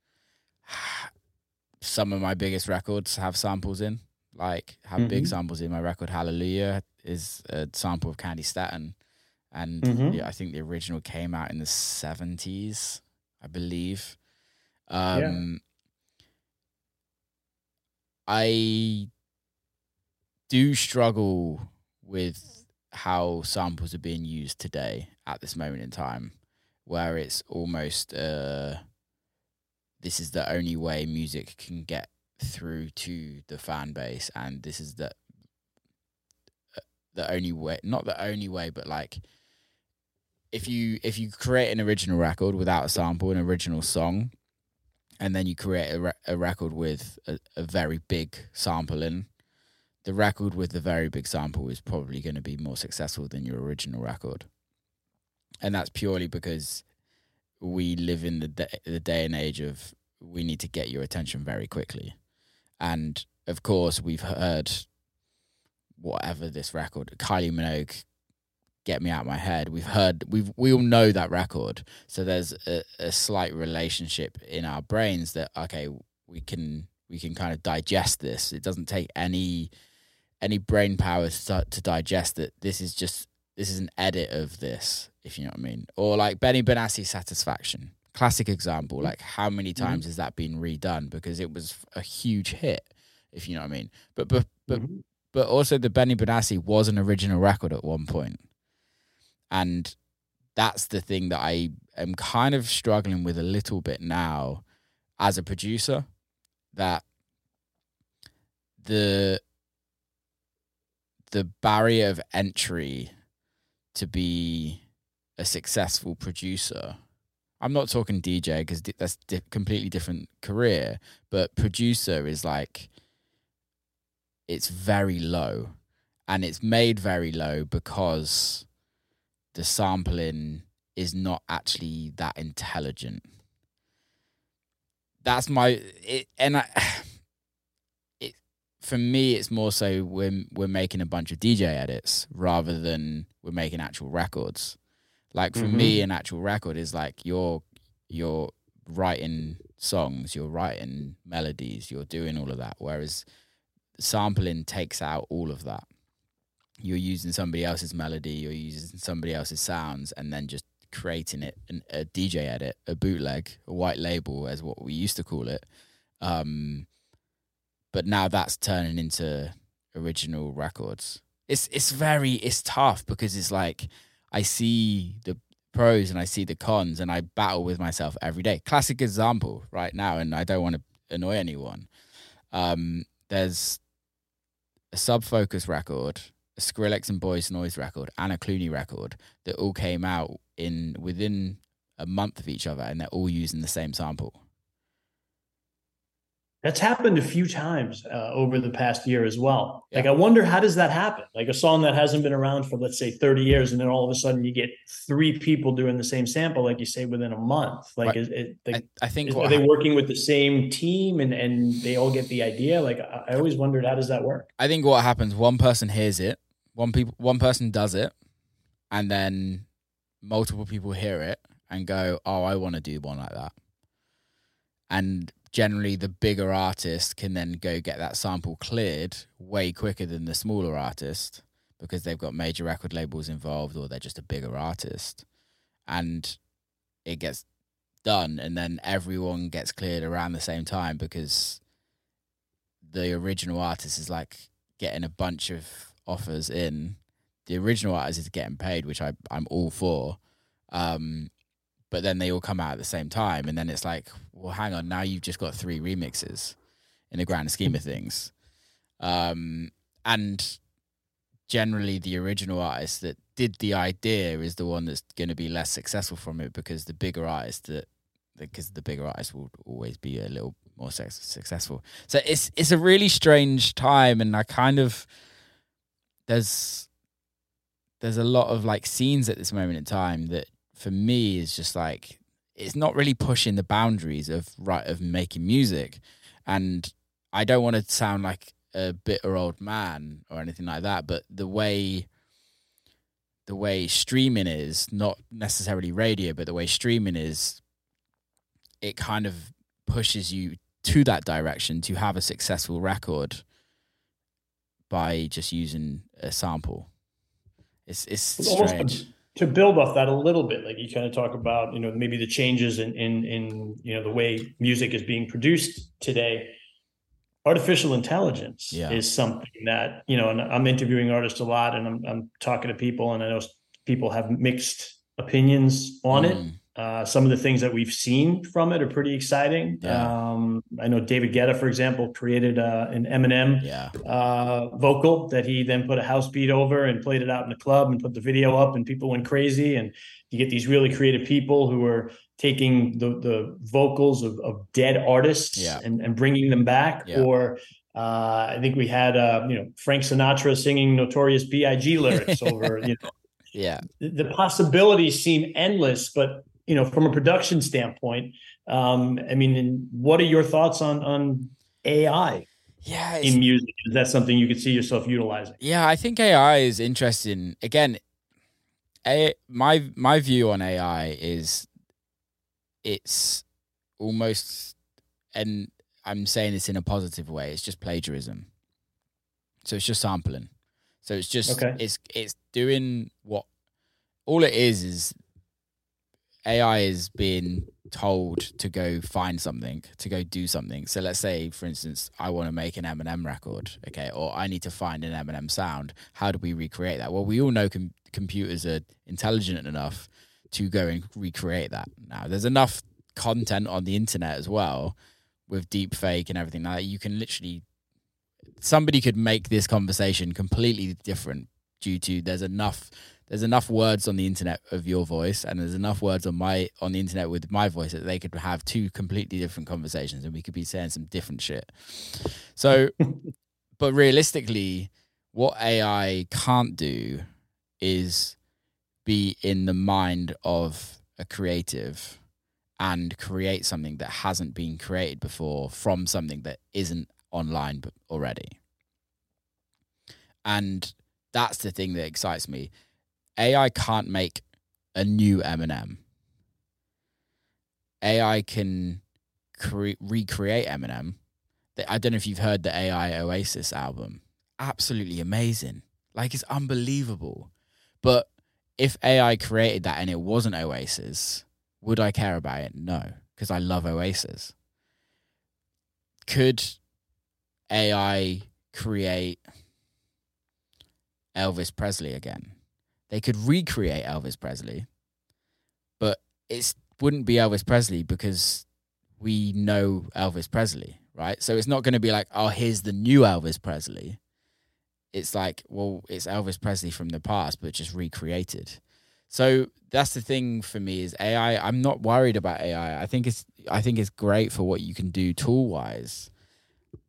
S7: Some of my biggest records have samples in, like have big samples in. My record Hallelujah is a sample of Candy Staten, and I think the original came out in the 70s, I believe. I do struggle with how samples are being used today at this moment in time, where it's almost this is the only way music can get through to the fan base, and this is the only way, not the only way, but like if you create an original record without a sample, an original song, and then you create a record with a very big sample in, the record with the very big sample is probably going to be more successful than your original record. And that's purely because we live in the day and age of we need to get your attention very quickly. And of course, we've heard whatever this record, Kylie Minogue, Get Me Out of My Head. We all know that record. So there's a slight relationship in our brains that, okay, we can kind of digest this. It doesn't take any brain power to digest that. This is an edit of this, if you know what I mean. Or like Benny Benassi, Satisfaction. Classic example. Like how many times has that been redone? Because it was a huge hit, if you know what I mean. But also the Benny Benassi was an original record at one point. And that's the thing that I am kind of struggling with a little bit now as a producer, that the barrier of entry to be a successful producer, I'm not talking DJ because that's completely different career, but producer is like, it's very low, and it's made very low because the sampling is not actually that intelligent. That's for me, it's more so we're making a bunch of DJ edits rather than we're making actual records. Like for me, an actual record is like you're writing songs, you're writing melodies, you're doing all of that. Whereas sampling takes out all of that. You're using somebody else's melody, you're using somebody else's sounds, and then just creating it a DJ edit, a bootleg, a white label, as what we used to call it. But now that's turning into original records. It's tough because it's like I see the pros and I see the cons, and I battle with myself every day. Classic example right now, and I don't want to annoy anyone. There's a Sub Focus record, a Skrillex and Boys Noise record, and a Clooney record that all came out within a month of each other, and they're all using the same sample.
S8: That's happened a few times over the past year as well.
S7: Yeah.
S8: Like, I wonder, how does that happen? Like a song that hasn't been around for, let's say, 30 years, and then all of a sudden you get 3 people doing the same sample, like you say, within a month. Like,
S7: right. I think
S8: are they working with the same team and they all get the idea? Like, I always wondered, how does that work?
S7: I think what happens, one person hears it, one person does it, and then multiple people hear it and go, oh, I want to do one like that. And generally the bigger artist can then go get that sample cleared way quicker than the smaller artist because they've got major record labels involved or they're just a bigger artist. And it gets done, and then everyone gets cleared around the same time because the original artist is like getting a bunch of offers in. The original artist is getting paid, which I'm all for. But then they all come out at the same time, and then it's like, well, hang on, now you've just got 3 remixes in the grand scheme of things. And generally the original artist that did the idea is the one that's going to be less successful from it because the bigger artist will always be a little more successful. So it's a really strange time, and I kind of, there's a lot of like scenes at this moment in time that for me is just like, it's not really pushing the boundaries of making music. And I don't want to sound like a bitter old man or anything like that, but the way streaming is, not necessarily radio, but the way streaming is, it kind of pushes you to that direction to have a successful record by just using a sample. It's strange.
S8: To build off that a little bit, like you kind of talk about, maybe the changes in the way music is being produced today. Artificial intelligence is something that, and I'm interviewing artists a lot, and I'm talking to people, and I know people have mixed opinions on it. Some of the things that we've seen from it are pretty exciting.
S7: Yeah.
S8: I know David Guetta, for example, created an Eminem vocal that he then put a house beat over and played it out in the club and put the video up, and people went crazy. And you get these really creative people who are taking the vocals of dead artists and bringing them back. Yeah. Or I think we had Frank Sinatra singing Notorious B.I.G. lyrics over.
S7: Yeah,
S8: the possibilities seem endless, but from a production standpoint, what are your thoughts on AI?
S7: Yeah,
S8: in music, is that something you could see yourself utilizing?
S7: Yeah, I think AI is interesting. Again, my view on AI is it's almost, and I'm saying this in a positive way, it's just plagiarism. So it's just sampling. So it's just it's doing what all it is AI is being told to go find something, to go do something. So let's say, for instance, I want to make an Eminem record, okay, or I need to find an Eminem sound. How do we recreate that? Well, we all know computers are intelligent enough to go and recreate that. Now, there's enough content on the internet as well with deep fake and everything like that. You can literally, somebody could make this conversation completely different due to there's enough words on the internet of your voice, and there's enough words on the internet with my voice that they could have 2 completely different conversations, and we could be saying some different shit. So, but realistically, what AI can't do is be in the mind of a creative and create something that hasn't been created before from something that isn't online already. And that's the thing that excites me. AI can't make a new Eminem. AI can recreate Eminem. I don't know if you've heard the AI Oasis album. Absolutely amazing. Like, it's unbelievable. But if AI created that and it wasn't Oasis, would I care about it? No, because I love Oasis. Could AI create Elvis Presley again? They could recreate Elvis Presley, but it wouldn't be Elvis Presley because we know Elvis Presley, right? So it's not going to be like, oh, here's the new Elvis Presley. It's like, well, it's Elvis Presley from the past, but just recreated. So that's the thing for me is AI. I'm not worried about AI. I think it's great for what you can do tool-wise.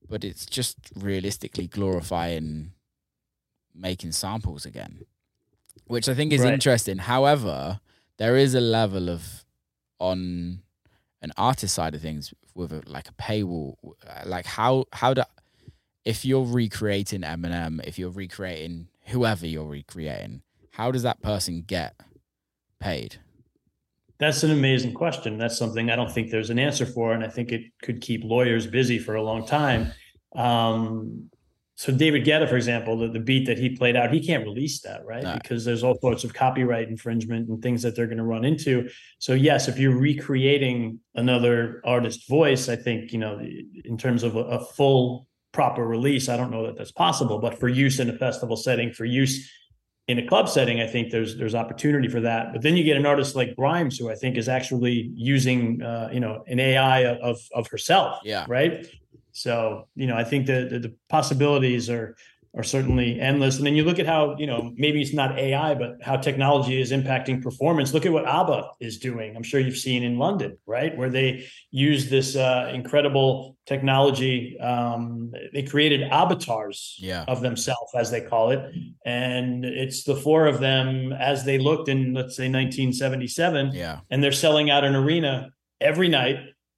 S7: but it's just realistically glorifying making samples again, which I think is interesting. However, there is a level of, on an artist side of things, with a paywall, like how do, if you're recreating Eminem, if you're recreating whoever you're recreating, how does that person get paid?
S8: That's an amazing question. That's something I don't think there's an answer for, and I think it could keep lawyers busy for a long time. So David Guetta, for example, the beat that he played out, he can't release that, right? No. Because there's all sorts of copyright infringement and things that they're going to run into. So yes, if you're recreating another artist's voice, I think, in terms of a full proper release, I don't know that that's possible, but for use in a festival setting, for use in a club setting, I think there's opportunity for that. But then you get an artist like Grimes, who I think is actually using, an AI of herself.
S7: Yeah.
S8: Right. So, I think the possibilities are certainly endless. And then you look at how, maybe it's not AI, but how technology is impacting performance. Look at what ABBA is doing. I'm sure you've seen in London, right? Where they use this incredible technology. They created avatars of themselves, as they call it. And it's the four of them as they looked in, let's say, 1977.
S7: Yeah.
S8: And they're selling out an arena every night,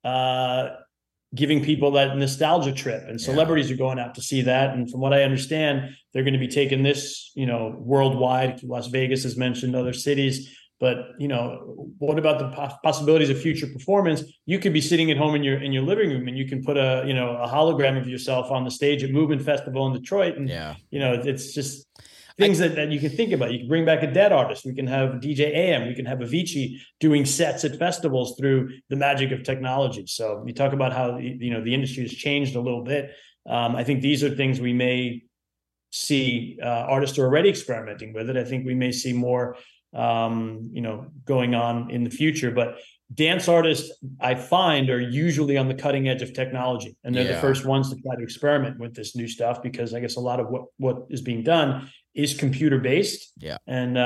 S8: giving people that nostalgia trip, and celebrities are going out to see that. And from what I understand, they're going to be taking this, worldwide. Las Vegas is mentioned, other cities. But, what about the possibilities of future performance? You could be sitting at home in your living room, and you can put a hologram of yourself on the stage at Movement Festival in Detroit. And, it's just things that you can think about. You can bring back a dead artist. We can have DJ AM. We can have Avicii doing sets at festivals through the magic of technology. So you talk about how, the industry has changed a little bit. I think these are things we may see. Artists are already experimenting with it. I think we may see more, going on in the future. But dance artists, I find, are usually on the cutting edge of technology, and they're the first ones to try to experiment with this new stuff, because I guess a lot of what is being done is computer based.
S7: Yeah.
S8: And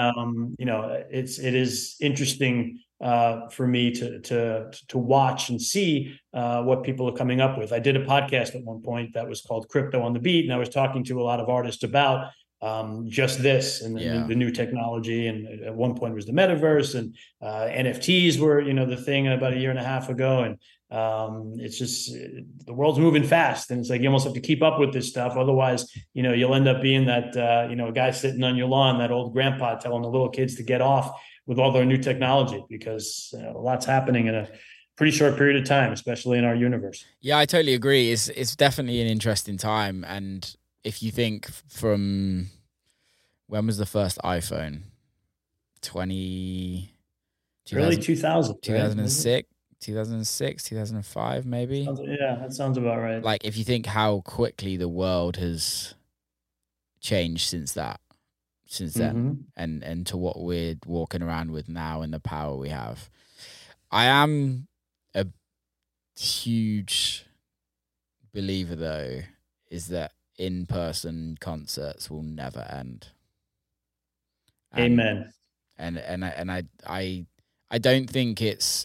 S8: it is interesting for me to watch and see what people are coming up with. I did a podcast at one point that was called Crypto on the Beat, and I was talking to a lot of artists about just this and the new technology. And at one point it was the metaverse, and NFTs were, the thing about a year and a half ago. And it's just, the world's moving fast, and it's like you almost have to keep up with this stuff. Otherwise, you'll end up being that, a guy sitting on your lawn, that old grandpa telling the little kids to get off with all their new technology, because a lot's happening in a pretty short period of time, especially in our universe.
S7: Yeah, I totally agree. It's definitely an interesting time. And if you think from, when was the first iPhone?
S8: Early 2000,
S7: 2006, 2005, maybe.
S8: Yeah, that sounds about right.
S7: Like, if you think how quickly the world has changed since then, and to what we're walking around with now and the power we have. I am a huge believer, though, is that in-person concerts will never end.
S8: Amen.
S7: And I don't think it's,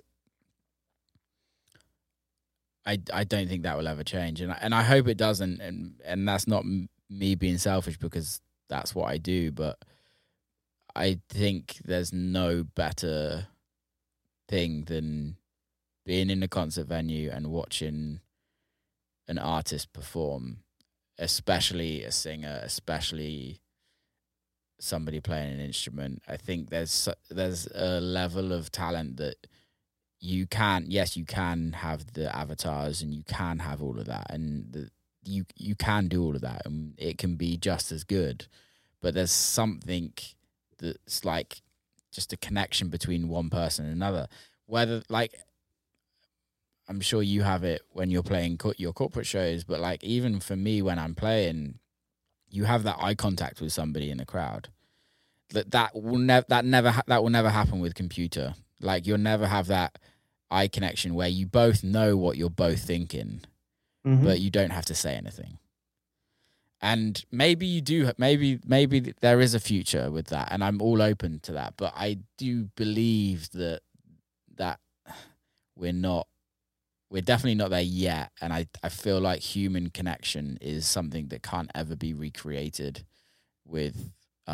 S7: I don't think that will ever change, and I hope it doesn't. And that's not me being selfish, because that's what I do. But I think there's no better thing than being in a concert venue and watching an artist perform, especially a singer, especially somebody playing an instrument. I think there's a level of talent that you can have the avatars, and you can have all of that, and you can do all of that, and it can be just as good. But there's something that's like just a connection between one person and another. Whether, like, I'm sure you have it when you're playing your corporate shows, but like, even for me when I'm playing, you have that eye contact with somebody in the crowd. That will never happen with computer. Like, you'll never have that eye connection where you both know what you're both thinking, but you don't have to say anything. And maybe you do. Maybe there is a future with that, and I'm all open to that. But I do believe that we're not we're definitely not there yet. And I feel like human connection is something that can't ever be recreated with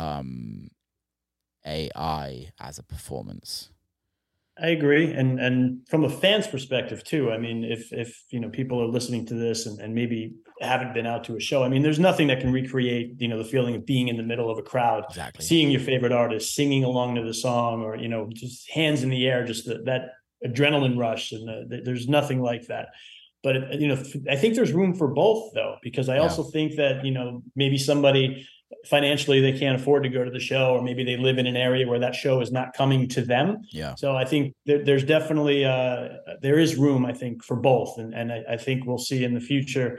S7: AI as a performance.
S8: I agree. And from a fan's perspective too, I mean, if people are listening to this and maybe haven't been out to a show, I mean, there's nothing that can recreate, the feeling of being in the middle of a crowd,
S7: exactly,
S8: seeing your favorite artist, singing along to the song, or, just hands in the air, just that adrenaline rush. And there's nothing like that. But, I think there's room for both though, because I also think that, maybe somebody financially they can't afford to go to the show, or maybe they live in an area where that show is not coming to them.
S7: Yeah.
S8: So I think there's definitely there is room, I think, for both, and I think we'll see in the future,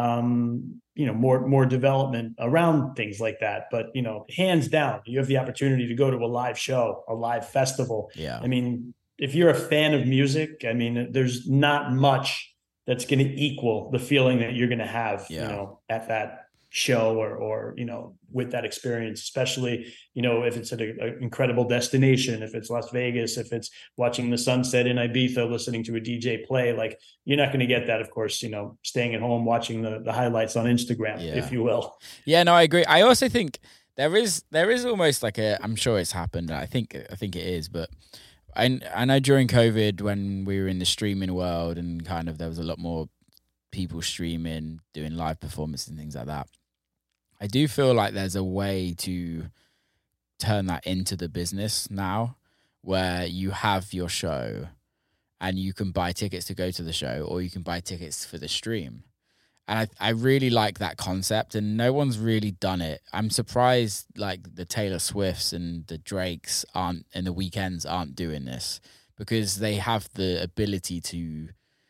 S8: more development around things like that. But hands down, you have the opportunity to go to a live show, a live festival.
S7: Yeah.
S8: I mean, if you're a fan of music, I mean, there's not much that's going to equal the feeling that you're going to have, at that show or with that experience, especially if it's at an incredible destination, if it's Las Vegas, if it's watching the sunset in Ibiza, listening to a DJ play. Like, you're not going to get that, of course, staying at home watching the highlights on Instagram, if you will.
S7: Yeah, no, I agree. I also think there is almost like I'm sure it's happened, I think it is, but I know during COVID, when we were in the streaming world and kind of there was a lot more people streaming, doing live performances and things like that, I do feel like there's a way to turn that into the business now, where you have your show and you can buy tickets to go to the show, or you can buy tickets for the stream. And I really like that concept, and no one's really done it. I'm surprised like the Taylor Swifts and the Drakes and the Weekends aren't doing this, because they have the ability to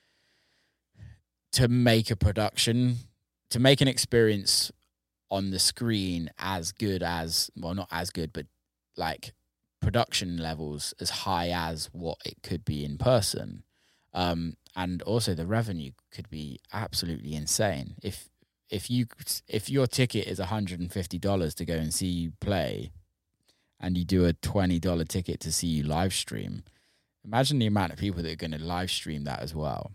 S7: make a production, to make an experience on the screen as good as, well, not as good, but like production levels as high as what it could be in person. And also the revenue could be absolutely insane. If your ticket is $150 to go and see you play, and you do a $20 ticket to see you live stream, imagine the amount of people that are going to live stream that as well.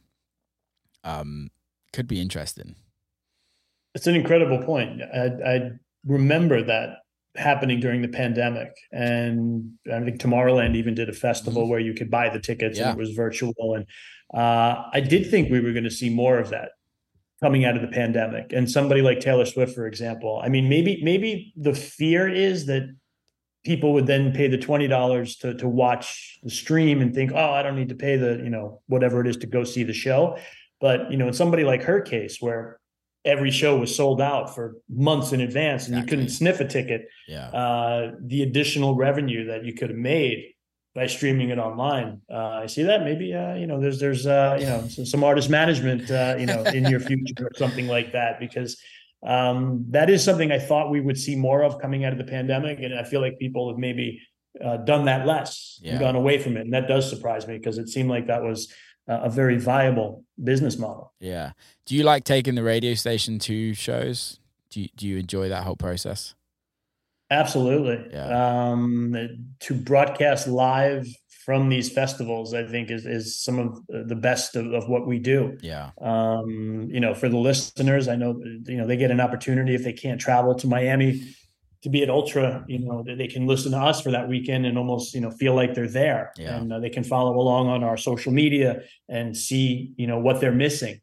S7: Could be interesting.
S8: It's an incredible point. I remember that happening during the pandemic, and I think Tomorrowland even did a festival where you could buy the tickets and it was virtual. And I did think we were going to see more of that coming out of the pandemic. And somebody like Taylor Swift, for example, I mean, maybe the fear is that people would then pay the $20 to watch the stream and think, oh, I don't need to pay the, whatever it is to go see the show. But, in somebody like her case, where every show was sold out for months in advance and you couldn't sniff a ticket, the additional revenue that you could have made by streaming it online. I see that maybe, there's some artist management, in your future or something like that, because that is something I thought we would see more of coming out of the pandemic. And I feel like people have maybe done that less and gone away from it. And that does surprise me, because it seemed like that was a very viable business model. Yeah.
S7: Do you like taking the radio station to shows? Do you enjoy that whole process?
S8: Absolutely. Yeah. To broadcast live from these festivals, I think is some of the best of what we do.
S7: Yeah.
S8: For the listeners, I know, they get an opportunity if they can't travel to Miami to be at Ultra, they can listen to us for that weekend and almost, feel like they're there.
S7: Yeah.
S8: And they can follow along on our social media and see, what they're missing.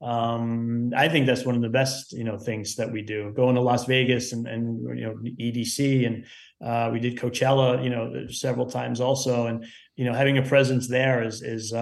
S8: I think that's one of the best, things that we do. Going to Las Vegas and EDC, and we did Coachella, several times also. And, having a presence there is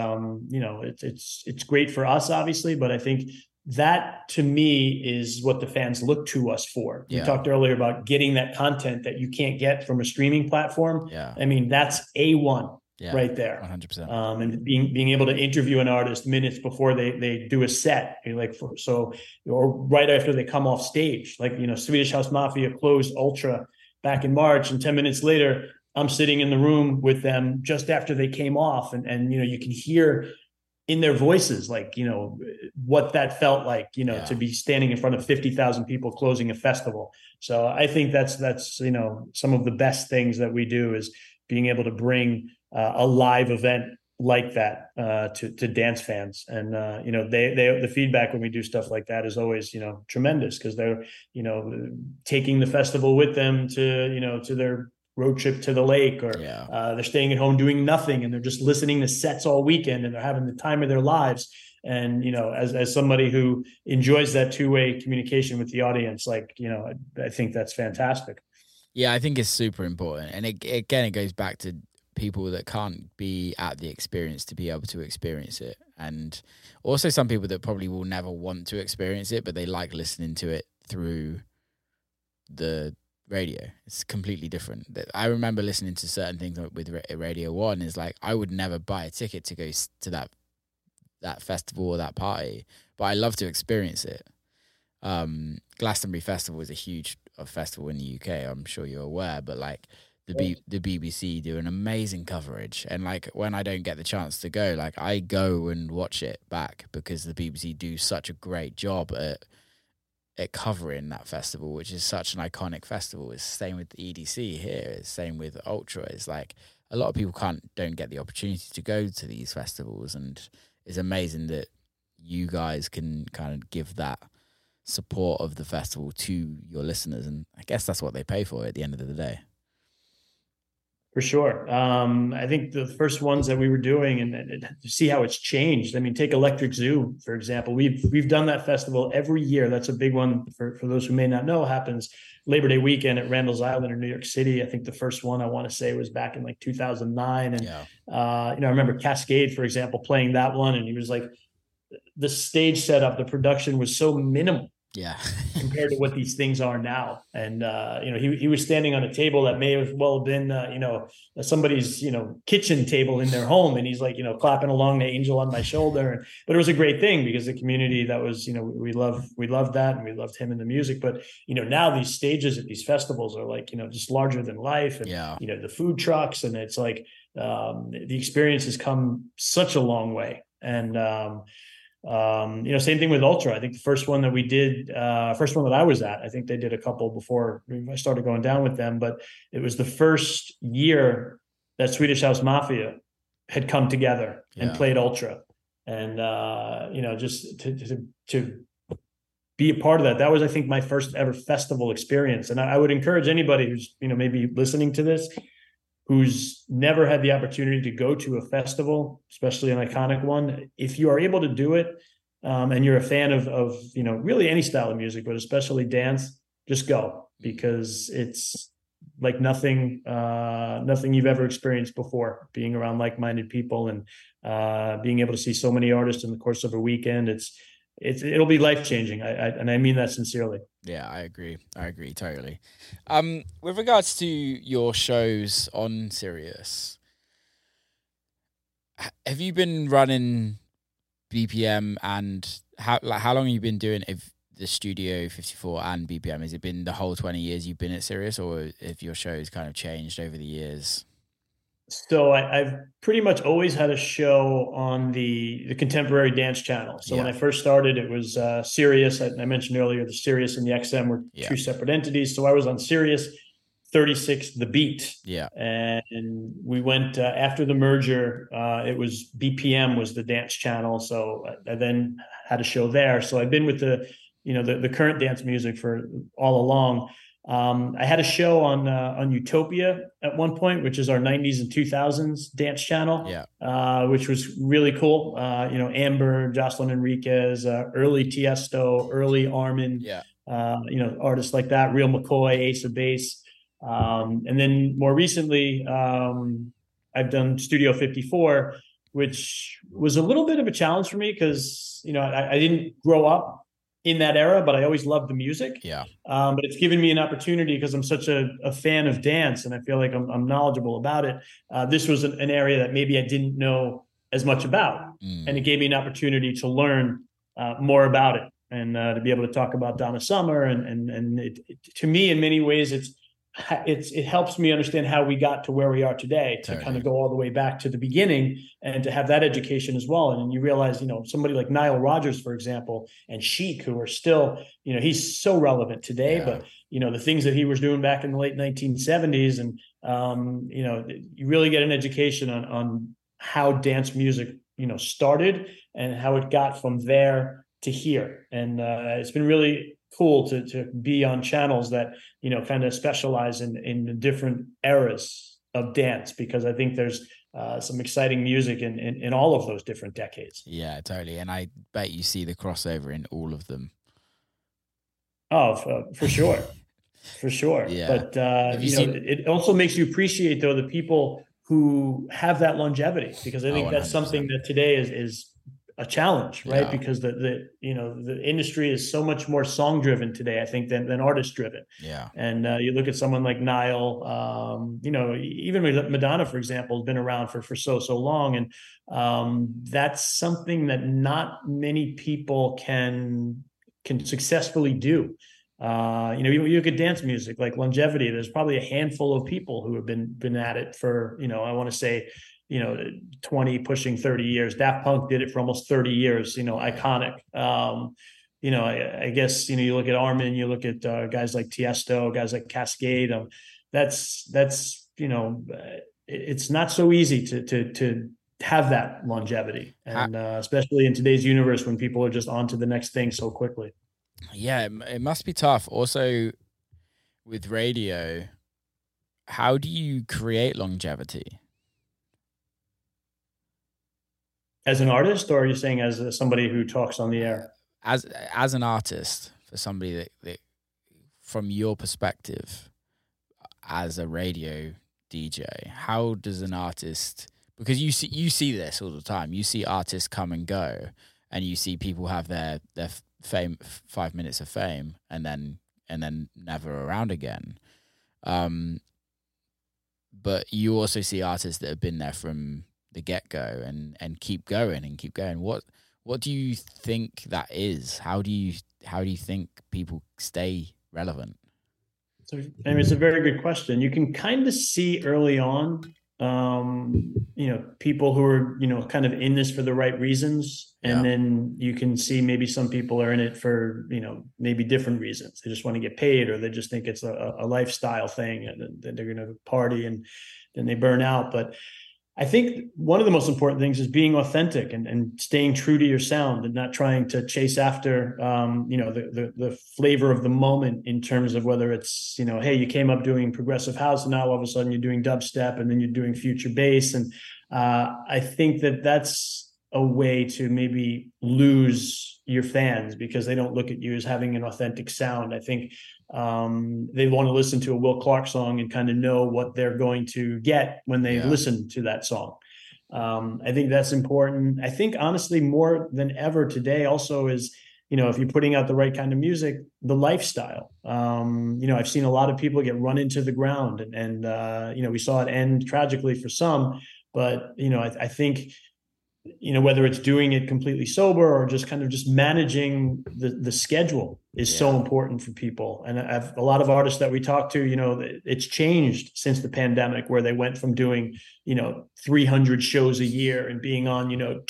S8: it's great for us, obviously, but I think that to me is what the fans look to us for. We talked earlier about getting that content that you can't get from a streaming platform.
S7: Yeah.
S8: I mean, that's A1 right there.
S7: 100%.
S8: And being able to interview an artist minutes before they do a set, or right after they come off stage, like, Swedish House Mafia closed Ultra back in March, and 10 minutes later, I'm sitting in the room with them just after they came off, and you can hear in their voices, like, what that felt like, to be standing in front of 50,000 people closing a festival. So I think that's some of the best things that we do is being able to bring a live event like that to dance fans. And the feedback when we do stuff like that is always tremendous, because they're taking the festival with them to their road trip to the lake, or they're staying at home doing nothing, and they're just listening to sets all weekend, and they're having the time of their lives. And as somebody who enjoys that two-way communication with the audience, I think that's fantastic.
S7: Yeah, I think it's super important. And it goes back to people that can't be at the experience to be able to experience it. And also some people that probably will never want to experience it, but they like listening to it through the radio. It's completely different. I remember listening to certain things with Radio 1. Is like, I would never buy a ticket to go to that festival or that party, but I love to experience it. Glastonbury Festival is a huge festival in the UK, I'm sure you're aware, but like the BBC do an amazing coverage, and like when I don't get the chance to go, like I go and watch it back, because the BBC do such a great job at covering that festival, which is such an iconic festival. It's the same with the EDC here, it's the same with Ultra. It's like a lot of people don't get the opportunity to go to these festivals, and it's amazing that you guys can kind of give that support of the festival to your listeners, and I guess that's what they pay for at the end of the day.
S8: For sure. I think the first ones that we were doing, and to see how it's changed. I mean, take Electric Zoo, for example. We've done that festival every year. That's a big one for those who may not know, happens Labor Day weekend at Randall's Island in New York City. I think the first one I want to say was back in like 2009. And, I remember Cascade, for example, playing that one. And he was like, the stage setup, the production was so minimal.
S7: Yeah.
S8: Compared to what these things are now. And, he was standing on a table that may have well been, somebody's, kitchen table in their home. And he's like, clapping along to Angel on My Shoulder. But it was a great thing, because the community that was, we loved that, and we loved him and the music. But, now these stages at these festivals are like, just larger than life. And, the food trucks, and it's like, the experience has come such a long way. And, same thing with Ultra. I think the first one that we did, first one that I was at, I think they did a couple before I started going down with them, but it was the first year that Swedish House Mafia had come together and played Ultra. And, just to be a part of that, that was, I think, my first ever festival experience. And I would encourage anybody who's, maybe listening to this, who's never had the opportunity to go to a festival, especially an iconic one. If you are able to do it, and you're a fan of really any style of music, but especially dance, just go, because it's like nothing you've ever experienced before, being around like-minded people and being able to see so many artists in the course of a weekend. It'll be life-changing. And I mean that sincerely.
S7: Yeah, I agree totally. With regards to your shows on Sirius, have you been running BPM, and how long have you been doing the Studio 54 and BPM? Has it been the whole 20 years you've been at Sirius, or have your shows kind of changed over the years?
S8: So I've pretty much always had a show on the contemporary dance channel. So when I first started, it was Sirius. I mentioned earlier, the Sirius and the XM were two separate entities. So I was on Sirius 36, The Beat. Yeah. And we went after the merger. It was BPM was the dance channel. So I then had a show there. So I've been with the current dance music for all along. I had a show on Utopia at one point, which is our 90s and 2000s dance channel, which was really cool. Amber, Jocelyn Enriquez, early Tiesto, early Armin, artists like that, Real McCoy, Ace of Base. And then more recently, I've done Studio 54, which was a little bit of a challenge for me because, I didn't grow up in that era, but I always loved the music. Yeah. But it's given me an opportunity because I'm such a fan of dance and I feel like I'm knowledgeable about it. This was an area that maybe I didn't know as much about. And it gave me an opportunity to learn more about it and to be able to talk about Donna Summer. And it, to me, in many ways, it helps me understand how we got to where we are today, to kind of go all the way back to the beginning and to have that education as well. And you realize, somebody like Nile Rodgers, for example, and Chic, who are still, he's so relevant today, but the things that he was doing back in the late 1970s and, you really get an education on how dance music, started and how it got from there to here. And it's been really cool to be on channels that, kind of specialize in different eras of dance, because I think there's some exciting music in all of those different decades.
S7: Yeah, totally. And I bet you see the crossover in all of them.
S8: Oh, for sure. For sure.
S7: Yeah.
S8: But, it also makes you appreciate, though, the people who have that longevity, because I think that's
S7: 100%.
S8: something that today is a challenge, right?
S7: Yeah.
S8: Because the industry is so much more song driven today, I think, than artist driven.
S7: Yeah.
S8: And you look at someone like Niall, even Madonna, for example, has been around for so long. And that's something that not many people can successfully do. You look at dance music, like longevity, there's probably a handful of people who have been at it for, I want to say, 20 pushing 30 years. Daft Punk did it for almost 30 years, iconic. I guess, you look at Armin, you look at guys like Tiesto, guys like Cascade. That's it's not so easy to have that longevity. And especially in today's universe, when people are just on to the next thing so quickly.
S7: Yeah, it must be tough. Also, with radio, how do you create longevity?
S8: As an artist, or are you saying as somebody who talks on the air?
S7: As an artist, for somebody that from your perspective, as a radio DJ, how does an artist? Because you see this all the time. You see artists come and go, and you see people have their fame, 5 minutes of fame, and then never around again. But you also see artists that have been there from the get-go and keep going and keep going. What do you think that is? How do you think people stay relevant?
S8: So, it's a very good question. You can kind of see early on, people who are, kind of in this for the right reasons. And then you can see maybe some people are in it for, maybe different reasons. They just want to get paid, or they just think it's a lifestyle thing, and then they're going to party and then they burn out. But I think one of the most important things is being authentic and staying true to your sound, and not trying to chase after, the flavor of the moment, in terms of whether it's, hey, you came up doing progressive house and now all of a sudden you're doing dubstep, and then you're doing future bass. And I think that's a way to maybe lose your fans, because they don't look at you as having an authentic sound. I think they want to listen to a Will Clark song and kind of know what they're going to get when they listen to that song. I think that's important. I think, honestly, more than ever today also is, if you're putting out the right kind of music, the lifestyle. I've seen a lot of people get run into the ground, and we saw it end tragically for some, but, I think, whether it's doing it completely sober or just kind of just managing the schedule is so important for people. And a lot of artists that we talk to, it's changed since the pandemic, where they went from doing, 300 shows a year and being on,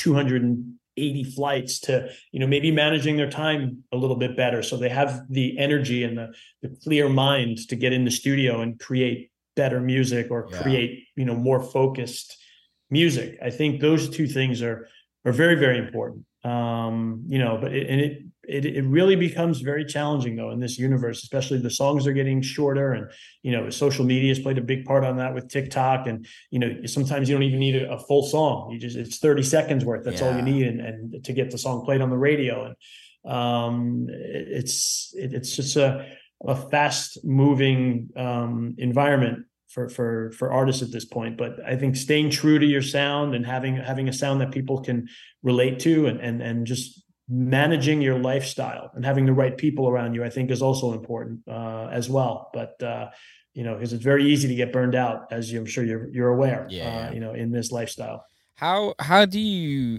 S8: 280 flights to, maybe managing their time a little bit better. So they have the energy and the clear mind to get in the studio and create better music, or create, more focused music. I think those two things are very, very important. But it really becomes very challenging, though, in this universe. Especially the songs are getting shorter, and social media has played a big part on that with TikTok. And sometimes you don't even need a full song. It's 30 seconds worth. That's all you need, and to get the song played on the radio. And it's just a fast moving environment for artists at this point. But I think staying true to your sound and having a sound that people can relate to, and just managing your lifestyle and having the right people around you, I think, is also important as well. But because it's very easy to get burned out, as I'm sure you're aware. In this lifestyle.
S7: How do you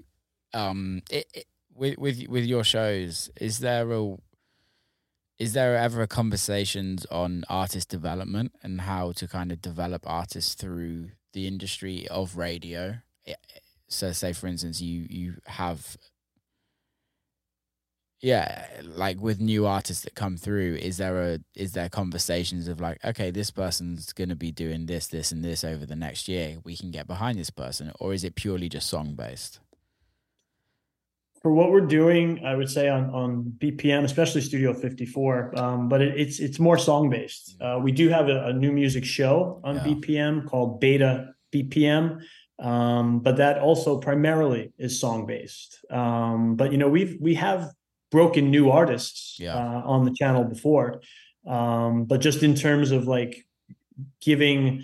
S7: with your shows, is there ever a conversations on artist development and how to kind of develop artists through the industry of radio? So say, for instance, you have, like with new artists that come through, is there conversations of like, okay, this person's going to be doing this, this, and this over the next year, we can get behind this person, or is it purely just song based?
S8: For what we're doing, I would say on BPM, especially Studio 54, but it's more song based. We do have a new music show on BPM called Beta BPM, but that also primarily is song based. But we have broken new artists on the channel before, but just in terms of like giving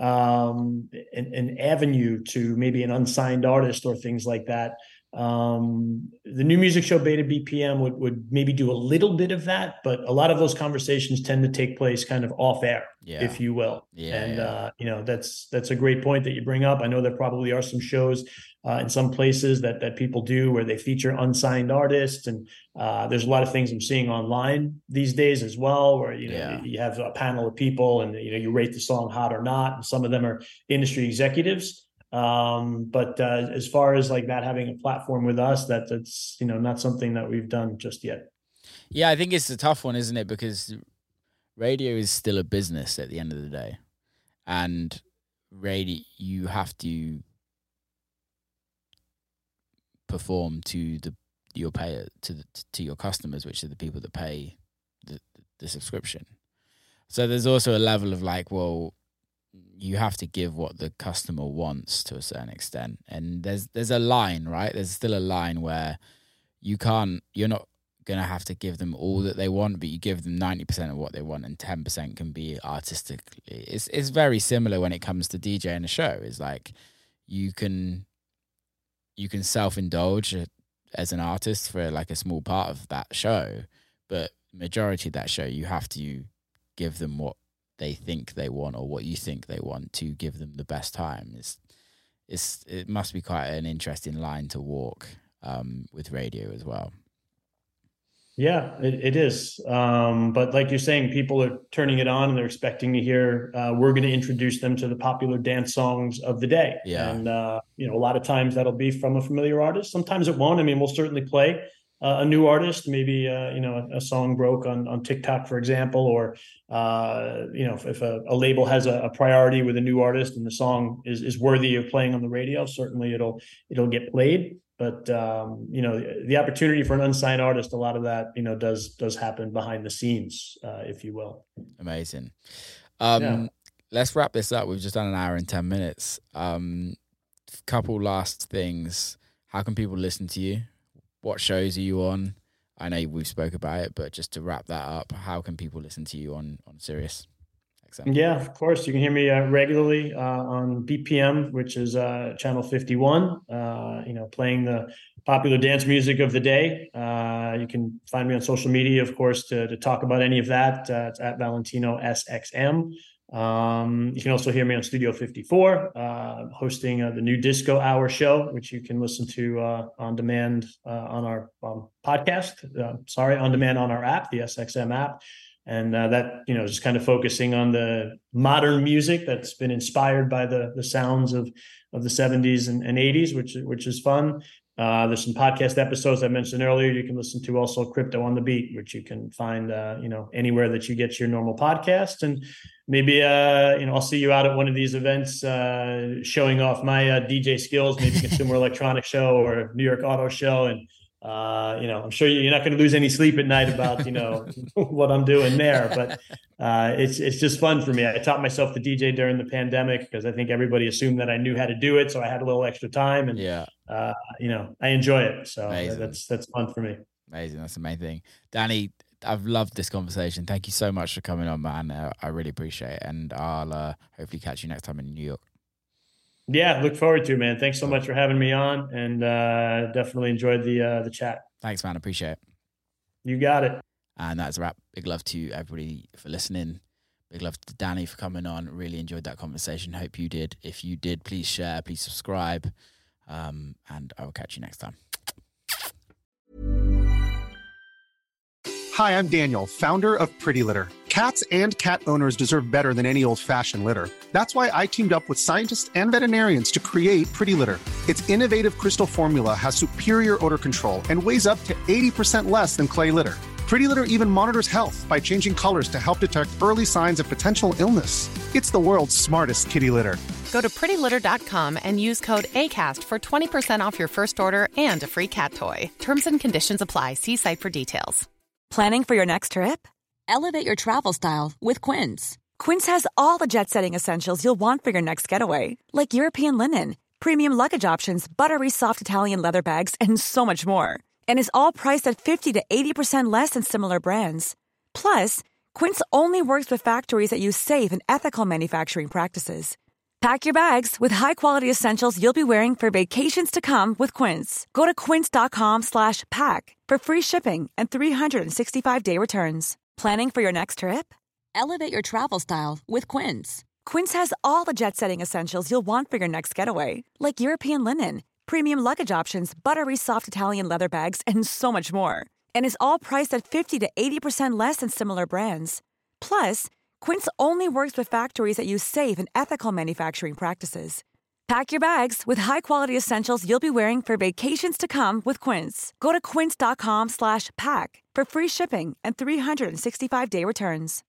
S8: an avenue to maybe an unsigned artist or things like that. The new music show Beta BPM would maybe do a little bit of that, but a lot of those conversations tend to take place kind of off air, if you will. That's a great point that you bring up. I know there probably are some shows in some places that people do where they feature unsigned artists, and there's a lot of things I'm seeing online these days as well, where you have a panel of people and you rate the song hot or not, and some of them are industry executives. But as far as like that having a platform with us, that's not something that we've done just yet.
S7: Yeah, I think it's a tough one, isn't it? Because radio is still a business at the end of the day, and radio, you have to perform to your payer, to your customers, which are the people that pay the subscription. So there's also a level of like, well, you have to give what the customer wants to a certain extent. And there's a line, right? There's still a line where you're not going to have to give them all that they want, but you give them 90% of what they want and 10% can be artistically. It's very similar when it comes to DJing a show. It's like you can self-indulge as an artist for like a small part of that show, but majority of that show, you have to give them what they think they want or what you think they want to give them the best time. It must be quite an interesting line to walk with radio as well.
S8: Yeah, it is. But like you're saying, people are turning it on and they're expecting to hear, we're going to introduce them to the popular dance songs of the day. Yeah. And, a lot of times that'll be from a familiar artist. Sometimes it won't. I mean, we'll certainly play a new artist, maybe, a song broke on TikTok, for example, or, if a label has a priority with a new artist and the song is worthy of playing on the radio, certainly it'll get played. But, the opportunity for an unsigned artist, a lot of that, does happen behind the scenes, if you will.
S7: Amazing. Let's wrap this up. We've just done an hour and 10 minutes. Couple last things. How can people listen to you? What shows are you on? I know we've spoke about it, but just to wrap that up, how can people listen to you on Sirius XM?
S8: Yeah, of course. You can hear me regularly on BPM, which is channel 51, playing the popular dance music of the day. You can find me on social media, of course, to talk about any of that. It's at Valentino SXM. You can also hear me on Studio 54, hosting the new Disco Hour show, which you can listen to on demand on our podcast. On demand on our app, the SXM app. And that, just kind of focusing on the modern music that's been inspired by the sounds of the 70s and 80s, which is fun. There's some podcast episodes I mentioned earlier. You can listen to also Crypto on the Beat, which you can find, anywhere that you get your normal podcast. And maybe, I'll see you out at one of these events, showing off my DJ skills, maybe Consumer Electronics Show or New York Auto Show. And, I'm sure you're not going to lose any sleep at night about, what I'm doing there, but it's just fun for me. I taught myself to DJ during the pandemic because I think everybody assumed that I knew how to do it. So I had a little extra time and, I enjoy it. So that's fun for me.
S7: Amazing. That's the main thing. Danny, I've loved this conversation. Thank you so much for coming on, man. I really appreciate it. And I'll hopefully catch you next time in New York.
S8: Yeah, look forward to it, man. Thanks so much for having me on, and definitely enjoyed the chat.
S7: Thanks, man. Appreciate it.
S8: You got it.
S7: And that's a wrap. Big love to everybody for listening. Big love to Danny for coming on. Really enjoyed that conversation. Hope you did. If you did, please share, please subscribe, and I will catch you next time.
S10: Hi, I'm Daniel, founder of Pretty Litter. Cats and cat owners deserve better than any old-fashioned litter. That's why I teamed up with scientists and veterinarians to create Pretty Litter. Its innovative crystal formula has superior odor control and weighs up to 80% less than clay litter. Pretty Litter even monitors health by changing colors to help detect early signs of potential illness. It's the world's smartest kitty litter.
S11: Go to prettylitter.com and use code ACAST for 20% off your first order and a free cat toy. Terms and conditions apply. See site for details.
S12: Planning for your next trip? Elevate your travel style with Quince. Quince has all the jet-setting essentials you'll want for your next getaway, like European linen, premium luggage options, buttery soft Italian leather bags, and so much more. And is all priced at 50 to 80% less than similar brands. Plus, Quince only works with factories that use safe and ethical manufacturing practices. Pack your bags with high-quality essentials you'll be wearing for vacations to come with Quince. Go to quince.com/pack for free shipping and 365-day returns. Planning for your next trip? Elevate your travel style with Quince. Quince has all the jet-setting essentials you'll want for your next getaway, like European linen, premium luggage options, buttery soft Italian leather bags, and so much more. And is all priced at 50 to 80% less than similar brands. Plus, Quince only works with factories that use safe and ethical manufacturing practices. Pack your bags with high-quality essentials you'll be wearing for vacations to come with Quince. Go to quince.com/pack for free shipping and 365-day returns.